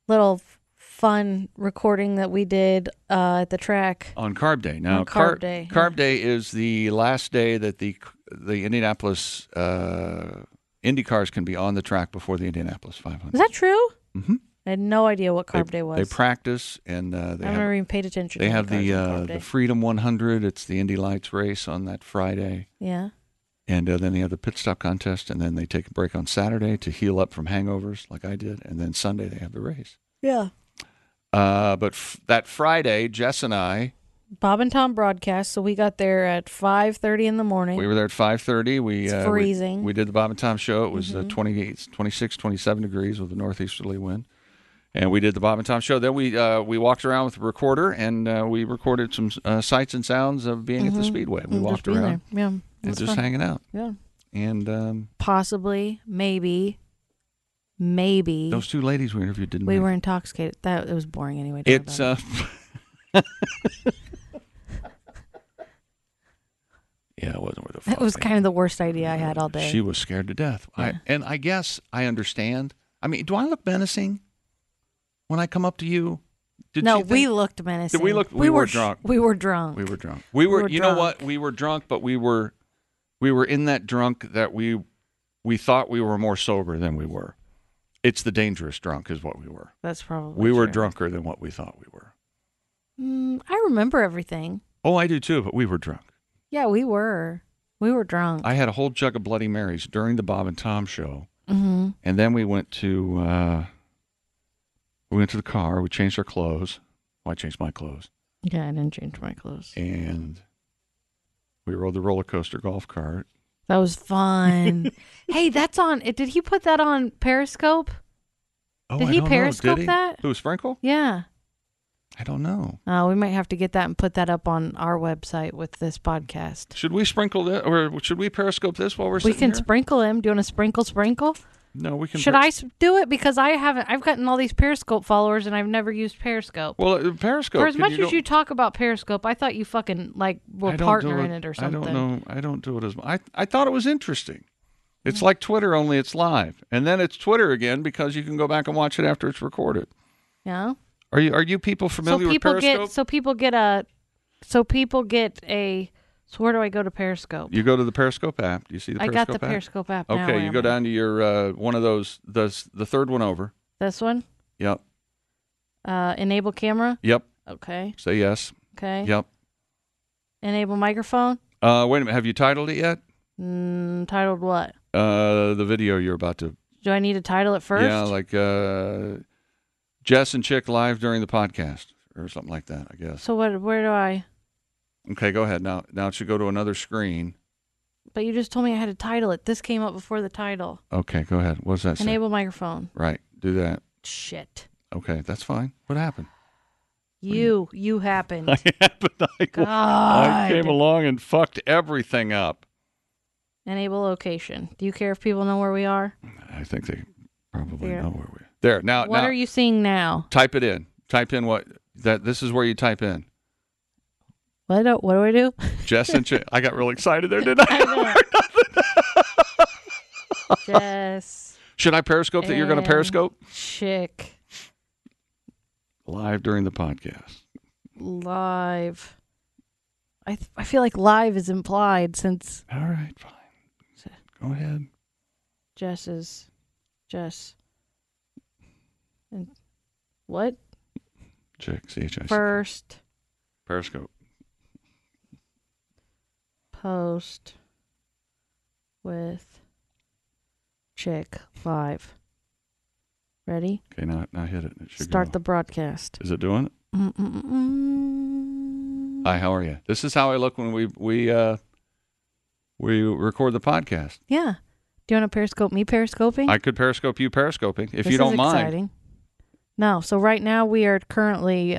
fun recording that we did at the track
on Carb Day. Now,
Carb Day.
Carb Day is the last day that the Indianapolis Indy cars can be on the track before the Indianapolis 500.
Is that true?
Mm-hmm.
I had no idea what Carb Day was.
They practice, and
I've never even paid attention.
They have the Freedom 100. It's the Indy Lights race on that Friday.
Yeah.
And then they have the pit stop contest, and then they take a break on Saturday to heal up from hangovers, like I did, and then Sunday they have the race.
Yeah.
But that Friday, Jess and I,
Bob and Tom broadcast, so we got there at 5:30 in the morning.
We were there at 5:30.
It's freezing.
We did the Bob and Tom show. It was 26, 27 degrees with a northeasterly wind. And we did the Bob and Tom show. Then we walked around with a recorder, and we recorded some sights and sounds of being at the Speedway. We walked around
and
just
fun.
hanging out.
Yeah.
And
possibly, maybe.
Those two ladies we interviewed didn't.
We were intoxicated. It was boring anyway.
It's yeah, it wasn't worth the.
It was kind of the worst idea I had all day.
She was scared to death.
Yeah.
And I guess I understand. I mean, do I look menacing when I come up to you?
We looked menacing.
Did we look? We were drunk.
We were drunk.
We were drunk. We were. You know what? We were drunk, but we were in that drunk that we thought we were more sober than we were. It's the dangerous drunk is what we were.
That's probably
we were drunker than what we thought we were.
I remember everything.
Oh, I do too, but we were drunk.
Yeah, we were. We were drunk.
I had a whole jug of Bloody Marys during the Bob and Tom show.
Mm-hmm.
And then we went to the car. We changed our clothes. Well, I changed my clothes.
Yeah, I didn't change my clothes.
And we rode the roller coaster golf cart.
That was fun. Hey, that's on. Did he put that on Periscope?
Oh,
did he Periscope that?
Who, Sprinkle?
Yeah.
I don't know.
We might have to get that and put that up on our website with this podcast.
Should we sprinkle that, or should we Periscope this while we're sitting here?
We can sprinkle him. Do you want to sprinkle?
No, we can.
Should I do it? Because I've gotten all these Periscope followers and I've never used Periscope.
Well, Periscope.
For as much as you talk about Periscope, I thought you fucking were partner in it or something.
I don't know. I don't do it as much. I thought it was interesting. It's like Twitter, only it's live. And then it's Twitter again because you can go back and watch it after it's recorded.
Yeah.
Are you people familiar with Periscope?
So people get a. So where do I go to Periscope?
You go to the Periscope app. Do you see the Periscope app?
I got the Periscope app now.
Okay, you go down to your one of those, the third one over.
This one?
Yep.
Enable camera?
Yep.
Okay.
Say yes.
Okay.
Yep.
Enable microphone?
Wait a minute. Have you titled it yet?
Titled what?
The video you're about to.
Do I need to title it first?
Yeah, like Jess and Chick live during the podcast or something like that, I guess.
So where do I?
Okay, go ahead. Now it should go to another screen.
But you just told me I had to title it. This came up before the title.
Okay, go ahead. What does that say?
Enable microphone.
Right. Do that.
Shit.
Okay, that's fine. What happened?
You happened.
I came along and fucked everything up.
Enable location. Do you care if people know where we are?
I think they probably know where we are. There. Now,
what are you seeing now?
Type it in. Type in what this is where you type in.
What do I do?
Jess and Chick. I got real excited there, didn't I?
Jess.
Should I Periscope that you're going to Periscope?
Chick.
Live during the podcast.
Live. I feel like live is implied since.
All right, fine. Go ahead.
Jess. And what?
Chick. CHIC.
First.
Periscope.
Post with Chick live. Ready?
Okay, now hit it. It should
Start
go.
the broadcast.
Is it doing it? Hi, how are you? This is how I look when we record the podcast.
Yeah. Do you want to Periscope me periscoping?
I could Periscope you periscoping if
this
you don't
is
mind.
Exciting. No. So right now we are currently.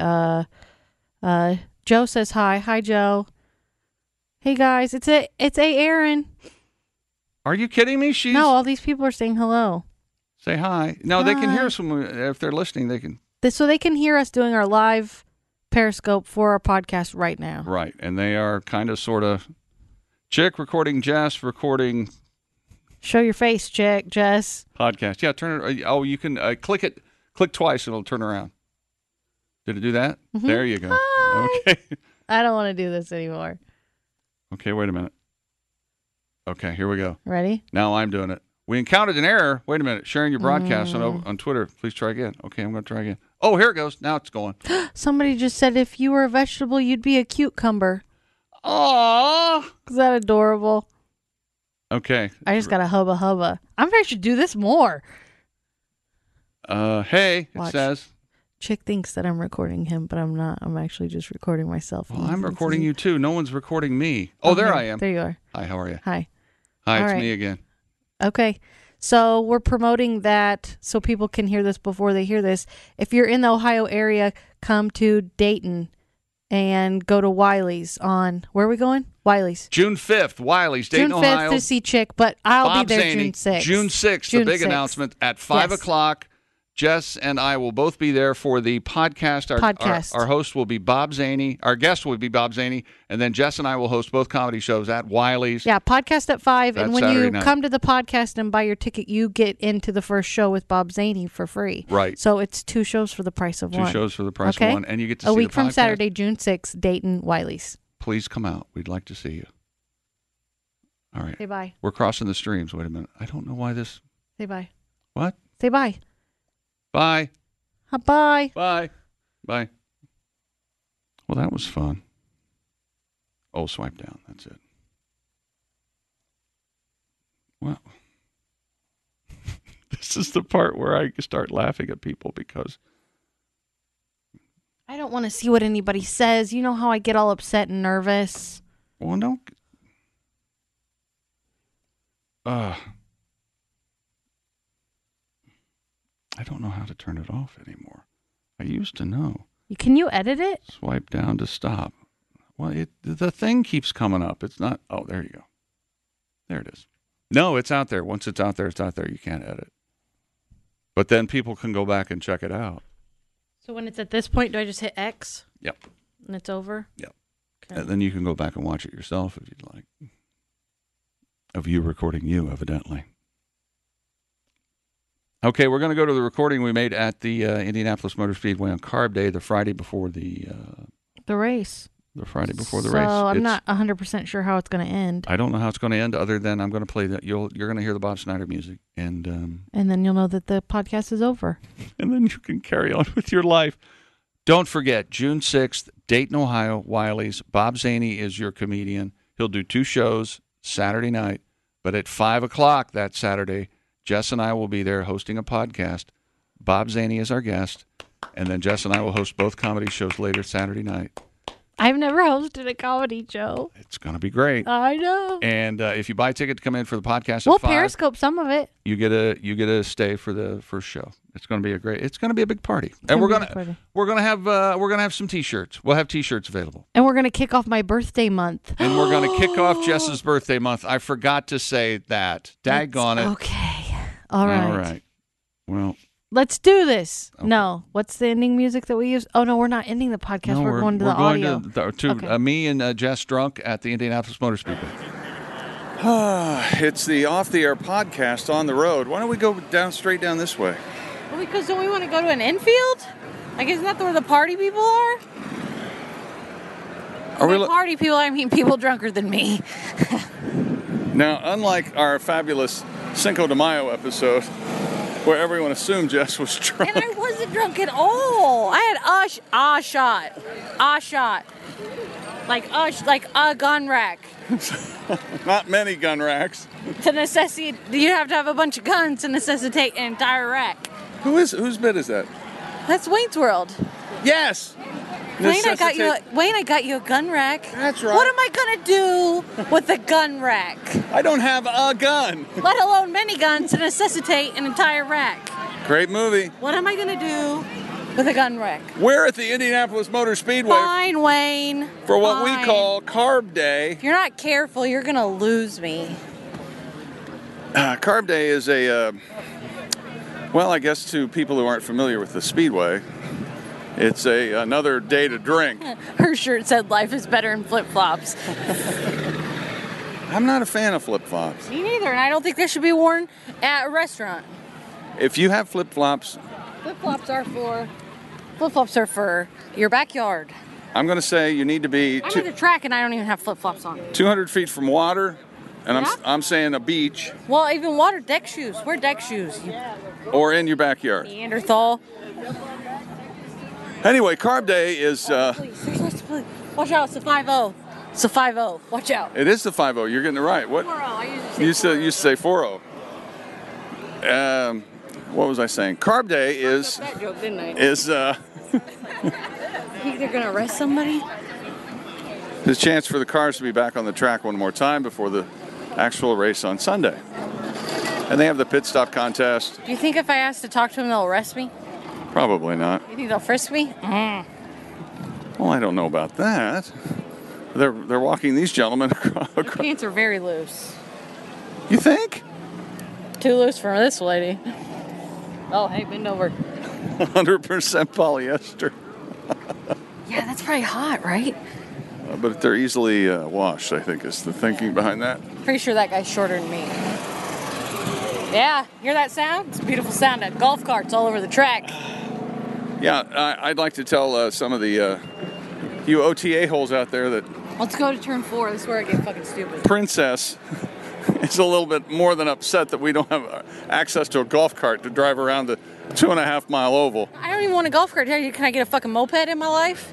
Joe says hi. Hi, Joe. Hey guys, it's a Aaron.
Are you kidding me?
No, all these people are saying hello.
Say hi. No, they can hear us if they're listening. They can.
So they can hear us doing our live Periscope for our podcast right now.
Right, and they are kind of, sort of, Chick recording, Jess recording.
Show your face, Chick, Jess.
Podcast. Yeah, turn it. Oh, you can click it. Click twice, and it'll turn around. Did it do that? Mm-hmm. There you go.
Hi.
Okay.
I don't want to do this anymore.
Okay, wait a minute. Okay, here we go.
Ready?
Now I'm doing it. We encountered an error. Wait a minute. Sharing your broadcast on Twitter. Please try again. Okay, I'm going to try again. Oh, here it goes. Now it's going.
Somebody just said if you were a vegetable, you'd be a cucumber.
Aww.
Is that adorable?
Okay.
I just got a hubba hubba. I should do this more.
Hey,
Watch.
It says.
Chick thinks that I'm recording him, but I'm not. I'm actually just recording myself.
Well, I'm recording you too. No one's recording me. Oh, there I am.
There you are.
Hi, how are you?
Hi.
Hi,
All
it's
right.
me again.
Okay. So we're promoting that so people can hear this before they hear this. If you're in the Ohio area, come to Dayton and go to Wiley's on, where are we going? Wiley's.
June 5th, Wiley's, Dayton,
June 5th
Ohio.
to see Chick, but I'll
Bob
be there
Zaney,
June 6th.
June 6th, the big announcement at 5 o'clock. Jess and I will both be there for the podcast. Our host will be Bob Zaney. Our guest will be Bob Zaney. And then Jess and I will host both comedy shows at Wiley's.
Yeah, podcast at 5.
That's
and when
Saturday
you
night.
come to the podcast and buy your ticket, you get into the first show with Bob Zaney for free.
Right.
So it's 2 shows for the price of 1.
2 shows for the price of 1. And you get to see
a week
the
from
podcast.
Saturday, June 6th, Dayton, Wiley's.
Please come out. We'd like to see you. All right.
Say bye.
We're crossing the streams. Wait a minute. I don't know why this.
Say bye.
What?
Say bye.
Bye.
Bye.
Bye. Bye. Well, that was fun. Oh, swipe down. That's it. Well, this is the part where I start laughing at people because
I don't want to see what anybody says. You know how I get all upset and nervous.
Well, no. I don't know how to turn it off anymore. I used to know.
Can you edit it?
Swipe down to stop. Well, the thing keeps coming up. It's not. Oh, there you go. There it is. No, it's out there. Once it's out there, it's out there. You can't edit. But then people can go back and check it out.
So when it's at this point, do I just hit X?
Yep.
And it's over?
Yep.
Okay.
And then you can go back and watch it yourself if you'd like. of you recording you, evidently. Okay, we're going to go to the recording we made at the Indianapolis Motor Speedway on Carb Day, the Friday before the
race.
The Friday before the race.
So I'm not 100% sure how it's going to end.
I don't know how it's going to end, other than I'm going to play that. You're going to hear the Bob Snyder music, and
then you'll know that the podcast is over.
And then you can carry on with your life. Don't forget, June 6th, Dayton, Ohio, Wiley's. Bob Zaney is your comedian. He'll do 2 shows Saturday night, but at 5 o'clock that Saturday, Jess and I will be there hosting a podcast. Bob Zaney is our guest, and then Jess and I will host both comedy shows later Saturday night.
I've never hosted a comedy show.
It's going to be great.
I know.
And if you buy a ticket to come in for the podcast,
we'll
at 5,
Periscope some of it.
You get a stay for the first show. It's going to be it's going to be a big party. And we're going to have some T-shirts. We'll have T-shirts available.
And we're going to kick off my birthday month.
And we're going to kick off Jess's birthday month. I forgot to say that. Daggone it.
Okay. All right.
Well,
let's do this.
Okay.
No. What's the ending music that we use? Oh, no, we're not ending the podcast.
No,
we're going to the audio.
Okay. Me and Jess drunk at the Indianapolis Motor Speedway. It's the Off the Air podcast on the road. Why don't we go straight down this way?
Well, because don't we want to go to an infield? Like, isn't that where the party people are? Party people, I mean people drunker than me.
Now, unlike our fabulous Cinco de Mayo episode, where everyone assumed Jess was drunk.
And I wasn't drunk at all. I had a shot. Like a gun rack.
Not many gun racks.
You have to have a bunch of guns to necessitate an entire rack.
Whose bit is that?
That's Wayne's World.
Yes.
Wayne, I got you a gun rack.
That's right.
What am I gonna do with a gun rack?
I don't have a gun.
Let alone many guns to necessitate an entire rack.
Great movie.
What am I gonna do with a gun rack?
We're at the Indianapolis Motor Speedway.
Fine, Wayne.
For what we call Carb Day.
If you're not careful, you're gonna lose me.
Carb Day is I guess to people who aren't familiar with the Speedway, it's another day to drink.
Her shirt said life is better in flip-flops.
I'm not a fan of flip-flops.
Me neither, and I don't think they should be worn at a restaurant.
If you have flip-flops...
Flip-flops are for your backyard.
I'm going to say you need to be...
I'm at the track and I don't even have flip-flops on.
200 feet from water, and yeah? I'm saying a beach.
Well, even water, deck shoes. Wear deck shoes.
Or in your backyard.
Neanderthal.
Anyway, Carb Day is...
Please. Watch out, it's a 5-0. It's a 5-0. Watch out.
It is the 5-0. You're getting it right. What?
4-0. I
used to say 4-0. What was I saying? Carb Day is...
I that joke, didn't I?
Is...
They're going to arrest somebody?
There's a chance for the cars to be back on the track one more time before the actual race on Sunday. And they have the pit stop contest.
Do you think if I ask to talk to them, they'll arrest me?
Probably not.
You think they'll frisk me?
Well, I don't know about that. They're walking these gentlemen across.
Their pants are very loose.
You think?
Too loose for this lady. Oh, hey, bend over.
100% polyester.
Yeah, that's probably hot, right?
But they're easily washed, I think, is the thinking behind that.
Pretty sure that guy's shorter than me. Yeah, hear that sound? It's a beautiful sound of golf carts all over the track.
Yeah, I'd like to tell some of the you OTA holes out there that...
Let's go to turn 4. This is where I get fucking stupid.
Princess is a little bit more than upset that we don't have access to a golf cart to drive around the 2.5-mile oval.
I don't even want a golf cart. Can I get a fucking moped in my life?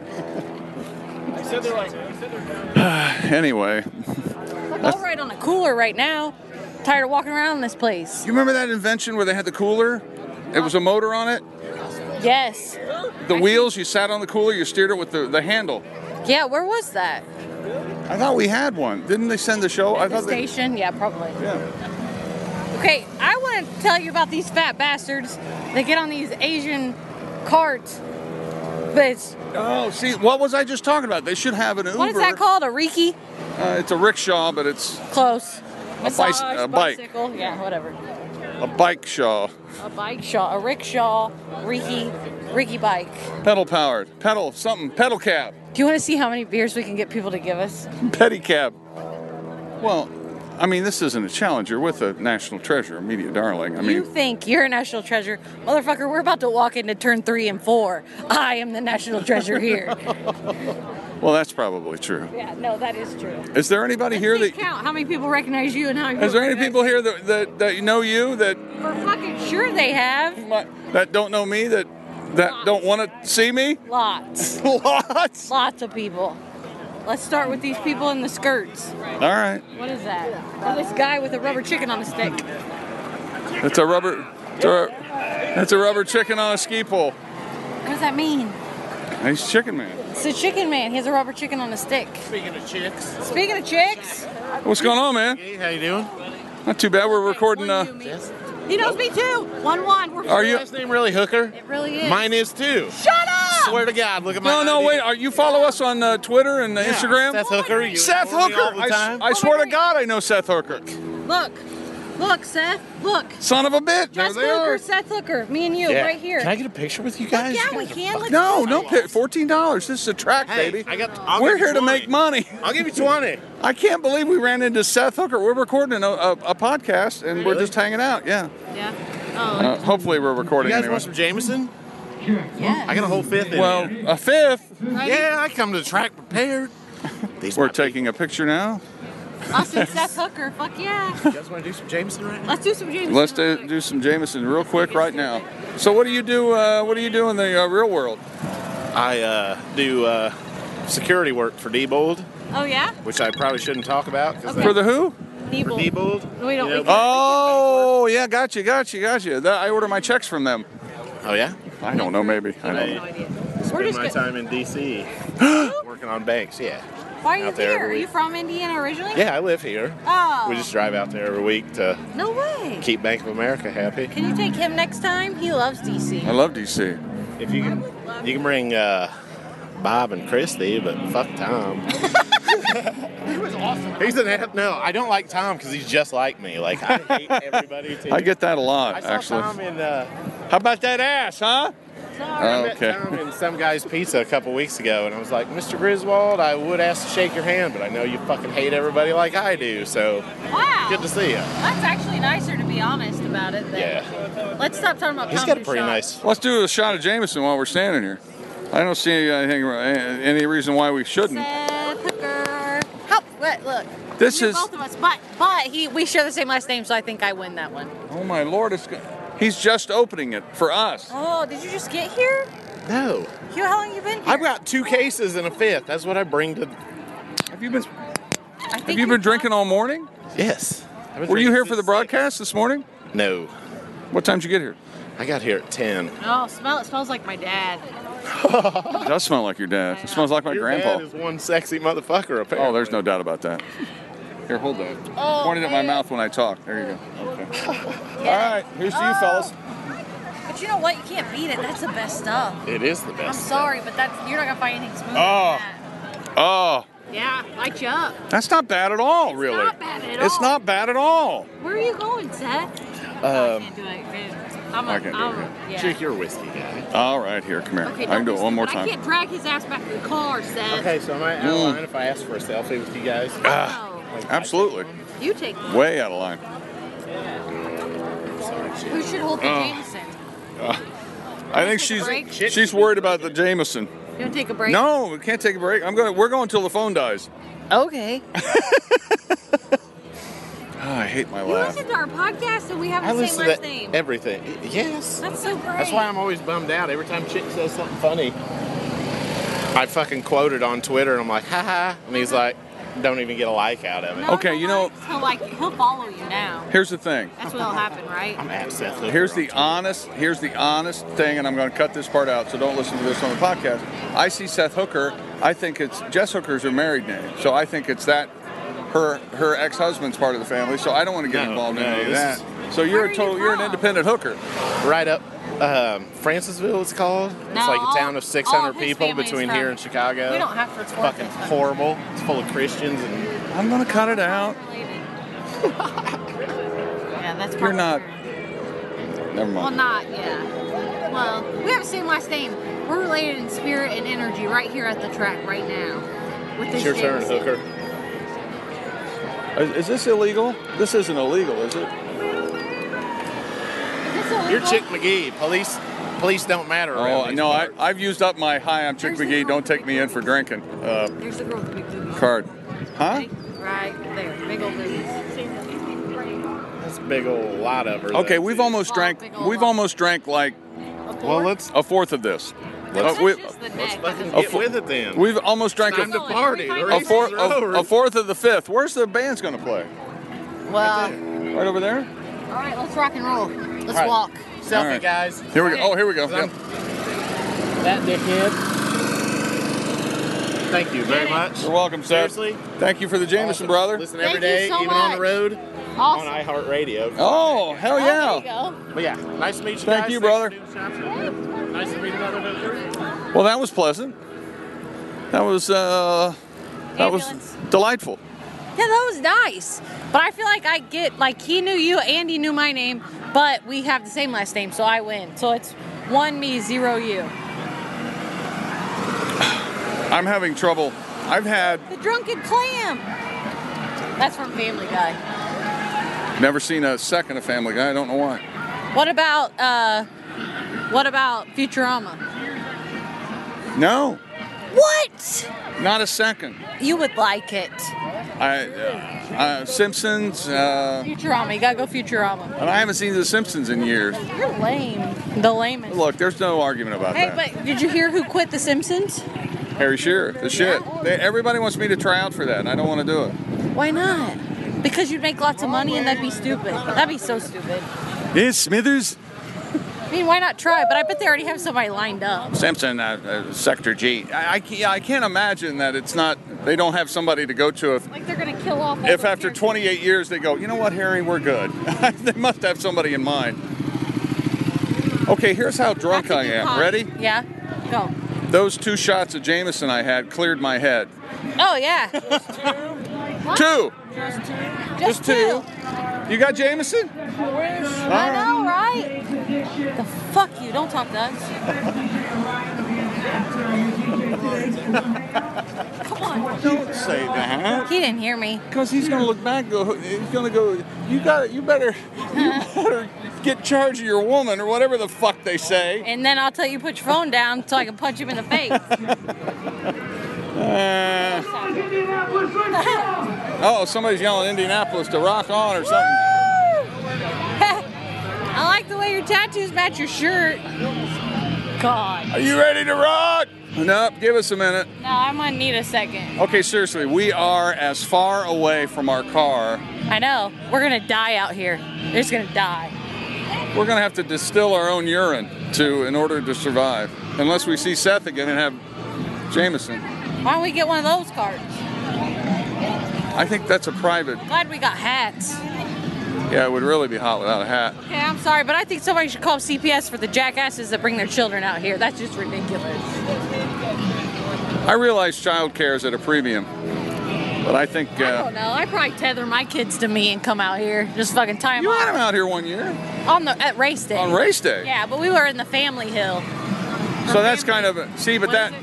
Anyway.
I'll ride on a cooler right now. Tired of walking around in this place.
You remember that invention where they had the cooler? It was a motor on it?
Yes.
The wheels, you sat on the cooler, you steered it with the handle.
Yeah, where was that?
I thought we had one. Didn't they send the show?
At the station? Yeah, probably.
Yeah.
Okay, I want to tell you about these fat bastards that get on these Asian carts. But it's...
Oh, see, what was I just talking about? They should have an Uber.
What is that called? A Riki?
It's a rickshaw, but it's...
Close.
A bike.
Bicycle. Yeah, whatever.
A bike shaw.
A bike shaw. A rickshaw. Riki bike.
Pedal powered. Pedal cab.
Do you want to see how many beers we can get people to give us?
Pedicab. Well, I mean, this isn't a challenge. You're with a national treasure, a media darling. I mean,
you think you're a national treasure. Motherfucker, we're about to walk into turn 3 and 4. I am the national treasure here.
well, that's probably true.
Yeah, no, that is true.
Is there anybody here that...
count how many people recognize you and how many
Is there any people here that know you that...
For fucking sure they have.
That don't know me, that don't want to see me?
Lots.
Lots?
Lots of people. Let's start with these people in the skirts.
All right.
What is that? Oh, this guy with a rubber chicken on a stick.
That's a rubber chicken on a ski pole.
What does that mean?
He's Chicken Man.
It's a chicken man. He has a rubber chicken on a stick.
Speaking of chicks.
Speaking of chicks.
What's going on, man?
Hey, how you doing?
Not too bad. We're recording.
He knows me too. 1-1.
Are you?
Last name really Hooker?
It really is.
Mine is too.
Shut up!
Swear to God, look at my
No,
ID.
wait. You follow us on Twitter and Instagram?
Seth Hooker. You
Seth
follow me all
Hooker.
the time.
I swear to God, I know Seth Hooker.
Look, Seth. Look.
Son of a bitch. There
Jessica
they
Hooker,
are.
Seth Hooker, me and you,
Yeah.
right here.
Can I get a picture with you guys?
Yeah,
You
we
guys are
can.
fucking-
No, $14. This is a track,
Hey,
baby.
I'll
We're
give you
here to
20.
make money.
I'll give you 20.
I can't believe we ran into Seth Hooker. We're recording a podcast, and we're just hanging out. Yeah.
Yeah. Oh.
Hopefully, we're recording
You guys
anyway.
want some Jameson?
Yeah.
I got a whole fifth in
Well,
here.
a fifth.
Yeah, I come to the track prepared. These
We're
might
taking a picture now.
Us and Seth Hooker. Fuck yeah.
be- You guys want to do some Jameson right now?
Let's do some James.
Let's do some Jameson real quick right now. So, what do you do? What do you do in the real world?
I do security work for Diebold,
Oh yeah.
which I probably shouldn't talk about. Cause
For the who?
for Diebold.
We don't.
You know,
we can't-
Oh, yeah, gotcha. I order my checks from them.
Oh yeah.
I don't know, maybe. I don't
I
know.
We're
spend
just
my
go-
time in D.C. working on banks. Yeah.
Why are you
out there
here?
every
Are you
week.
from Indiana originally?
Yeah, I live here.
Oh.
We just drive out there every week to
No way.
keep Bank of America happy.
Can you take him next time? He loves DC.
I love DC.
If you can bring Bob and Christy, but fuck Tom. He was awesome. No, I don't like Tom because he's just like me. Like I hate everybody. Too.
I get that a
I
lot,
saw
actually.
Tom in.
How about that ass, huh?
I met
Okay.
Tom in Some Guy's Pizza a couple weeks ago, and I was like, Mr. Griswold, I would ask to shake your hand, but I know you fucking hate everybody like I do, so
Wow.
good to see you.
That's actually nicer to be honest about it. Then.
Yeah.
Let's stop talking about.
He's
Tom
got a pretty
Duchamp.
nice.
Let's do a shot of Jameson while we're standing here. I don't see any reason why we shouldn't.
Seth Hooker. Help! Look.
This
You're
is.
both of us, but we share the same last name, so I think I win that one.
Oh my Lord! He's just opening it for us.
Oh, did you just get here?
No.
How long you been here?
I've got 2 cases and a fifth. That's what I bring to.
Have you been?
I think
Have you been drinking all morning?
Yes.
Were you here for the broadcast this morning?
No.
What time did you get here?
I got here at 10.
Oh, it smells like my dad.
It does smell like your dad. It smells like my
Your
grandpa.
dad is one sexy motherfucker, apparently.
Oh, there's no doubt about that. Here, hold that.
Oh,
Point it at my
man.
mouth when I talk. There you go. Okay. All right, here's to you, fellas.
But you know what? You can't beat it. That's the best stuff.
It is the
I'm
best.
sorry, but you're not gonna find anything smoother
Oh.
than that.
Oh,
Yeah, light you up.
that's not bad at all,
It's
really.
not bad at
It's
all.
not bad at all.
Where are you going, Seth? I can't do it.
I can't do it.
Yeah.
Jake, you're a whiskey guy.
All right, here, come here.
Okay,
I can do it one more
I
time.
can't drag his ass back to the car, Seth.
Okay, so am I out of line if I ask for a selfie with you guys?
Ah,
No.
absolutely.
You take one.
Way out of line.
Who should hold the Jameson?
I think
Take a break?
she's worried about the Jameson.
You want to take a break?
No, we can't take a break. We're going till the phone dies.
Okay.
Oh, I hate my
You
laugh.
listen to our podcast and we have
I
the
listen
same last
to
name.
everything. Yes.
That's so great.
That's why I'm always bummed out. Every time Chick says something funny, I fucking quote it on Twitter and I'm like, haha. And he's like, don't even get a like out of it.
No,
Okay, you know-
he'll follow you now.
Here's the thing.
That's what'll happen, right?
I'm at Seth Hooker
Here's
on
the
Twitter.
here's the honest thing, and I'm going to cut this part out, so don't listen to this on the podcast. I see Seth Hooker. I think it's Jess Hooker's her married name, so I think it's that her ex-husband's part of the family. So I don't want to get
No,
involved in
no,
any of
this
that.
is-
So you're
Where
a
are you
total, you're an
from?
independent hooker.
Right up Francisville, it's called. It's
No,
like
all-
a town of
all
600
of his
people
family's
between
from-
here and Chicago.
We don't have to
It's
report
fucking
this.
horrible. It's full of Christians and
I'm going to cut it out.
Yeah, that's
You're
probably
not.
true.
Never
Well,
mind.
not, yeah. Well, we have the same last name. We're related in spirit and energy right here at the track right now. With this
it's your turn,
Jameson.
Hooker.
Is this illegal? This isn't illegal, is it?
You're Chick McGee. Police don't matter around these
no,
parts.
I've used up my hi, I'm Chick McGee, don't take me in for drinking
There's the girl with the big boobies.
card. Huh?
Right there. Big old boobies.
That's a big old lot of her.
Okay,
though,
we've
too.
almost drank like
Well, let's
a fourth of this.
That's
we-
just the
let's
neck.
fucking
A
get
fo-
with it then.
We've almost drank
Time to party. The
a
races
fourth
are over.
a fourth of the fifth. Where's the band's going to play?
Well,
Right over there?
all right, let's rock and roll. Let's
All right.
walk.
Selfie,
All right.
guys.
Here we go. Oh, here we go.
I'm-
Yep.
That dickhead. Thank you very much.
You're welcome, Seth.
Seriously.
Thank you for the Jameson,
Awesome.
brother.
Listen
Thank
every
you
day,
so
even on the
much.
road,
Awesome.
on iHeartRadio.
Oh, hell
There
yeah.
you go.
But yeah, nice to meet you
Thank
guys.
you,
Thanks
brother.
for doing shots. Nice to meet another dude.
Well, that was pleasant. That was
Ambulance.
delightful.
Yeah, that was nice. But I feel like I get, like, he knew you, Andy knew my name, but we have the same last name, so I win. So it's 1 me, 0 you.
I'm having trouble. I've had
The drunken clam. That's from Family Guy.
never seen a second of Family Guy. I don't know why.
What about Futurama?
No,
What?
not a second.
You would like it.
Simpsons,
Futurama. You gotta go Futurama.
and I haven't seen The Simpsons in years.
You're lame. The lamest.
Look, there's no argument about
Hey,
that.
but did you hear who quit The Simpsons?
Harry Shearer, the shit. Everybody wants me to try out for that, and I don't want to do it.
Why not? Because you'd make lots of money and that'd be stupid. That'd be so stupid.
It's Smithers.
I mean, why not try? But I bet they already have somebody lined up.
Simpson, Sector G. I can't imagine that it's not. They don't have somebody to go to
Like they're gonna kill off. all
if
the
after
characters.
28 years they go, you know what, Harry, we're good. They must have somebody in mind. Okay, here's how drunk
Have
I
to do
am.
pop.
Ready?
Yeah. Go.
Those 2 shots of Jameson I had cleared my head.
Oh yeah.
2.
Just
two. You got Jameson?
I know, right? The fuck you! Don't talk to us. Come on.
Don't say that.
He didn't hear me.
Because he's gonna look back. He's gonna go. You better get charge of your woman or whatever the fuck they say.
And then I'll tell you put your phone down so I can punch him in the face.
Oh, somebody's yelling Indianapolis to rock on or something.
I like the way your tattoos match your shirt. God.
Are you ready to rock? Nope. Give us a minute.
No, I'm gonna need a second.
Okay, seriously, we are as far away from our car.
I know. We're gonna die out here. They're just gonna die.
We're gonna have to distill our own urine in order to survive, unless we see Seth again and have Jameson.
Why don't we get one of those cards?
I think that's a private.
Glad we got hats.
Yeah, it would really be hot without a hat.
Okay, I'm sorry, but I think somebody should call CPS for the jackasses that bring their children out here. That's just ridiculous.
I realize childcare is at a premium, but I think
I don't know. I probably tether my kids to me and come out here, just fucking tie them
you had
off
him out here one year
at race day.
on race day.
Yeah, but we were in the family hill.
So that's kind of see, but
What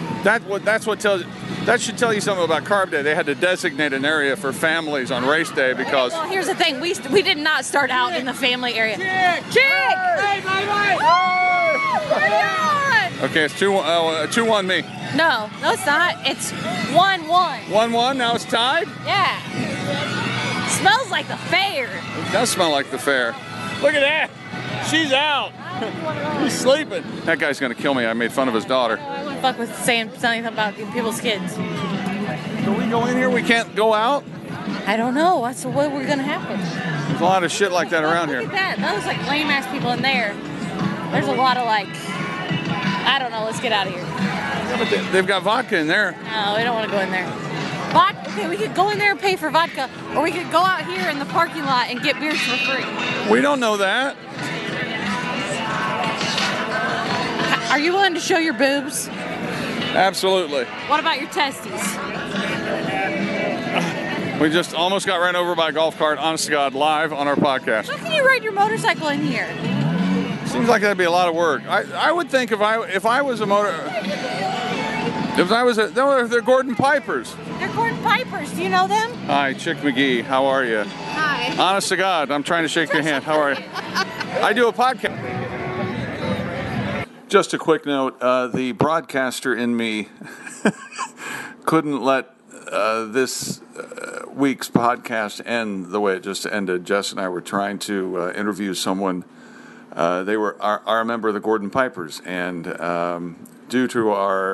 that should tell you something about Carb Day. They had to designate an area for families on race day because
Well, here's the thing. We did not start out in the family area. Chick! Hey, bye.
okay, it's 2-1 me.
No, it's not. It's 1-1.
1-1. Now it's tied.
Yeah. Smells like the fair.
It does smell like the fair. Look at that. She's out. He's sleeping. That guy's gonna kill me. I made fun of his daughter.
I wouldn't fuck with saying something about people's kids.
Can we go in here? We can't go out.
I don't know. That's what we're gonna happen.
There's a lot of shit like that around
Look
here.
at that. Those like lame ass people in there. There's a lot of like, I don't know. Let's get out of here.
Yeah, but they've got vodka in there.
No, we don't want to go in there. Okay, we could go in there and pay for vodka, or we could go out here in the parking lot and get beers for free.
We don't know that.
Are you willing to show your boobs?
Absolutely.
What about your testes?
We just almost got ran over by a golf cart, honest to God, live on our podcast.
How can you ride your motorcycle in here?
Seems like that'd be a lot of work. I would think if I was a motor... If I was they're Gordon Pipers.
They're Gordon Pipers. Do you know them?
Hi, Chick McGee. How are you?
Hi.
Honest to God, I'm trying to shake your hand. How are you? I do a podcast. Just a quick note, the broadcaster in me couldn't let this week's podcast end the way it just ended. Jess and I were trying to interview someone. They were are a member of the Gordon Pipers, and due to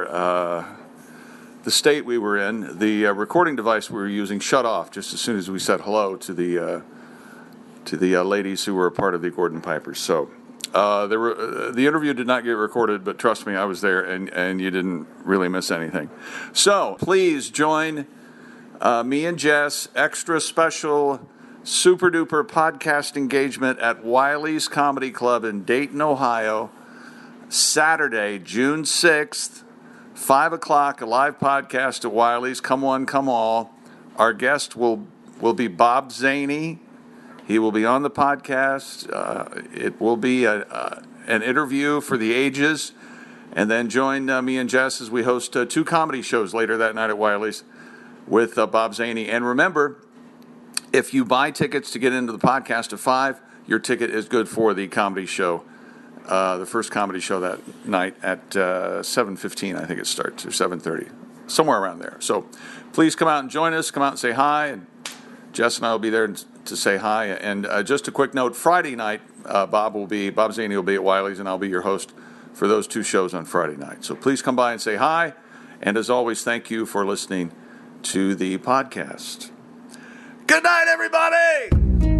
the state we were in, the recording device we were using shut off just as soon as we said hello to the ladies who were a part of the Gordon Pipers. So the interview did not get recorded, but trust me, I was there, and you didn't really miss anything. So please join me and Jess, extra special super duper podcast engagement at Wiley's Comedy Club in Dayton, Ohio, Saturday, June 6th, 5 o'clock, a live podcast at Wiley's. Come one, come all. Our guest will be Bob Zaney. He will be on the podcast. It will be an interview for the ages. And then join me and Jess as we host 2 comedy shows later that night at Wiley's with Bob Zaney. And remember, if you buy tickets to get into the podcast at 5, your ticket is good for the comedy show. The first comedy show that night at 7:15, I think it starts, or 7:30, somewhere around there. So please come out and join us. Come out and say hi. And Jess and I will be there to say hi. And just a quick note, Friday night, Bob Zaney will be at Wiley's, and I'll be your host for those 2 shows on Friday night. So please come by and say hi. And as always, thank you for listening to the podcast. Good night, everybody!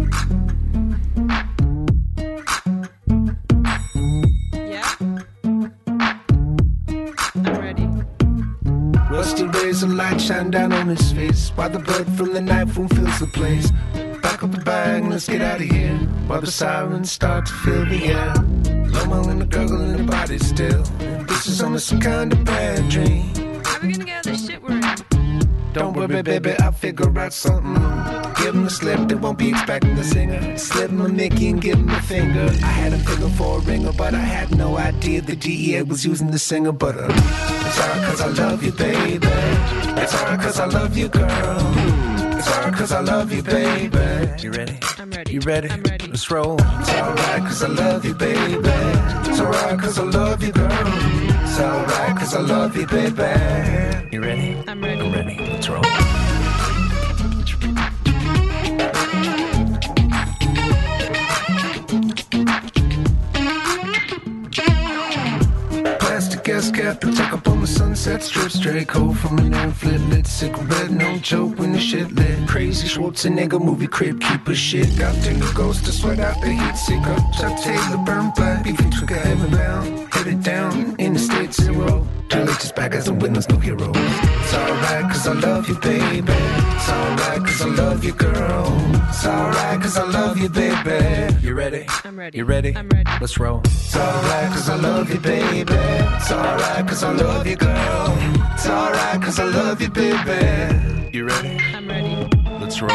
Rusty rays of light shine down on his face, while the blood from the knife wound fills the place. Back up the bag, let's get out of here, while the sirens start to fill the air. Lomo and the gurgle and the body still. This is only some kind of bad dream.
How are we gonna get out of this shit we're in?
Don't worry, baby, I'll figure out something. Give them the slip, they won't be expecting the singer. Slip them a Mickey and give them a finger. I had a finger for a ringer, but I had no idea the DEA was using the singer. But it's alright cause I love you, baby. It's alright cause I love you, girl. It's alright cause I love you, baby. You ready?
I'm ready.
You ready?
I'm ready.
Let's roll. It's alright cause I love you, baby. It's alright cause I love you, girl. It's alright cause I love you, baby. You ready?
I'm ready.
I'm ready. Let's roll. Plastic gas cap to take up on the sunset strip. Straight cold from an airflit lit cigarette. No joke when the shit lit. Crazy Schwarzenegger movie crib keeper shit. Got tingle ghosts to sweat out the heat seeker. Chuck Taylor burn black. Beefy trigger heaven bound. Headed down in the state 0. Too late just back as a witness, no hero. It's alright cause I love you, baby. It's alright cause I love you, girl. It's alright cause I love you, baby. You ready?
I'm ready.
You ready?
I'm ready.
Let's roll. It's alright cause I love you, baby. It's alright cause I love you, girl. It's alright cause I love you, baby. You ready?
I'm ready.
Let's roll.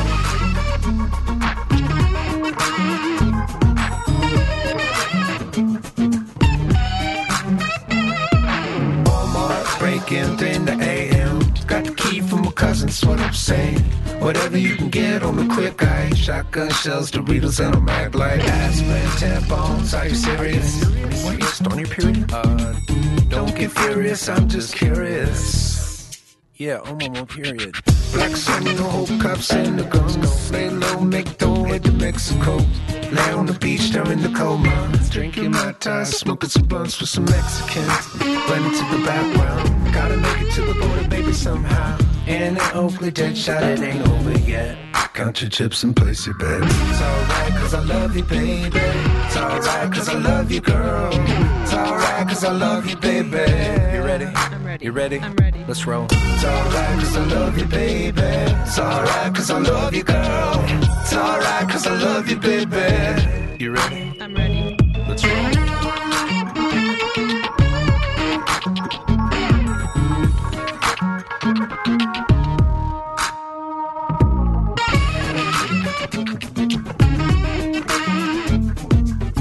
Walmart breaking 3 in the AM. Got the key from my cousin's what I'm saying. Whatever you can get on the quick eye. Shotgun shells, Doritos, and a mag light. Aspirin, tampons, are you serious? What, you just on your period? Don't get furious, I'm just curious. Yeah, I'm on my period. Black sun, no hope, cops and the guns. Lay low, make dough, head to Mexico. Lay on the beach during the cold months. Drinking my ties, smoking some blunts with some Mexicans. Blending to the background. Gotta make it to the border, baby, somehow. In an Oakley dead shot, it ain't over yet. Count your chips and place your bet. It's alright cause I love you, baby. It's alright cause I love you, girl. It's alright cause I love you, baby. You ready?
I'm ready.
You ready?
I'm ready.
Let's roll. It's alright cause I love you, baby. It's alright cause I love you, girl. It's alright cause I love you, baby. You ready?
I'm ready.
Let's roll.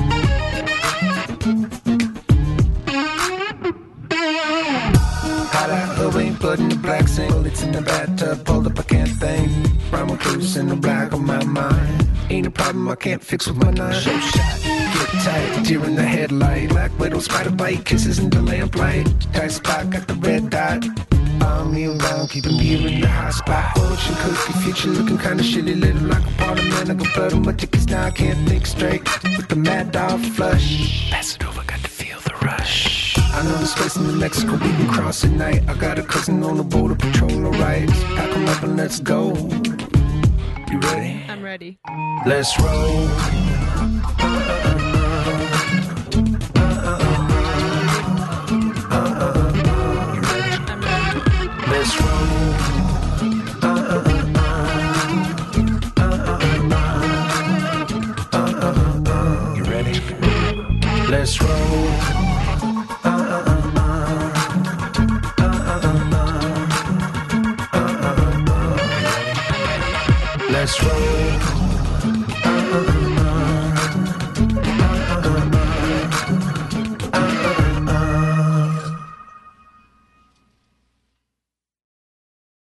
Holla, Sits in the bathtub, pulled up, I can't think. Rhyme clues in the black of my mind. Ain't a problem I can't fix with my nine. Show shot, get tight, deer in the headlight. Black widow, spider bite, kisses in the lamplight. Tight spot, got the red dot. Arm me around, keeping me in the hot spot. Fortune cookie, future looking kinda shitty. Little like a part of man, I got blood on my tickets. Now I can't think straight. With the mad dog flush. Pass it over, got to feel the rush. I know the space in New Mexico, we can cross at night. I got a cousin on the border patrol, alright. Pack 'em up and let's go. You ready?
I'm ready.
Let's roll. You ready?
I'm ready.
Let's roll. You ready? Let's roll. Let's roll.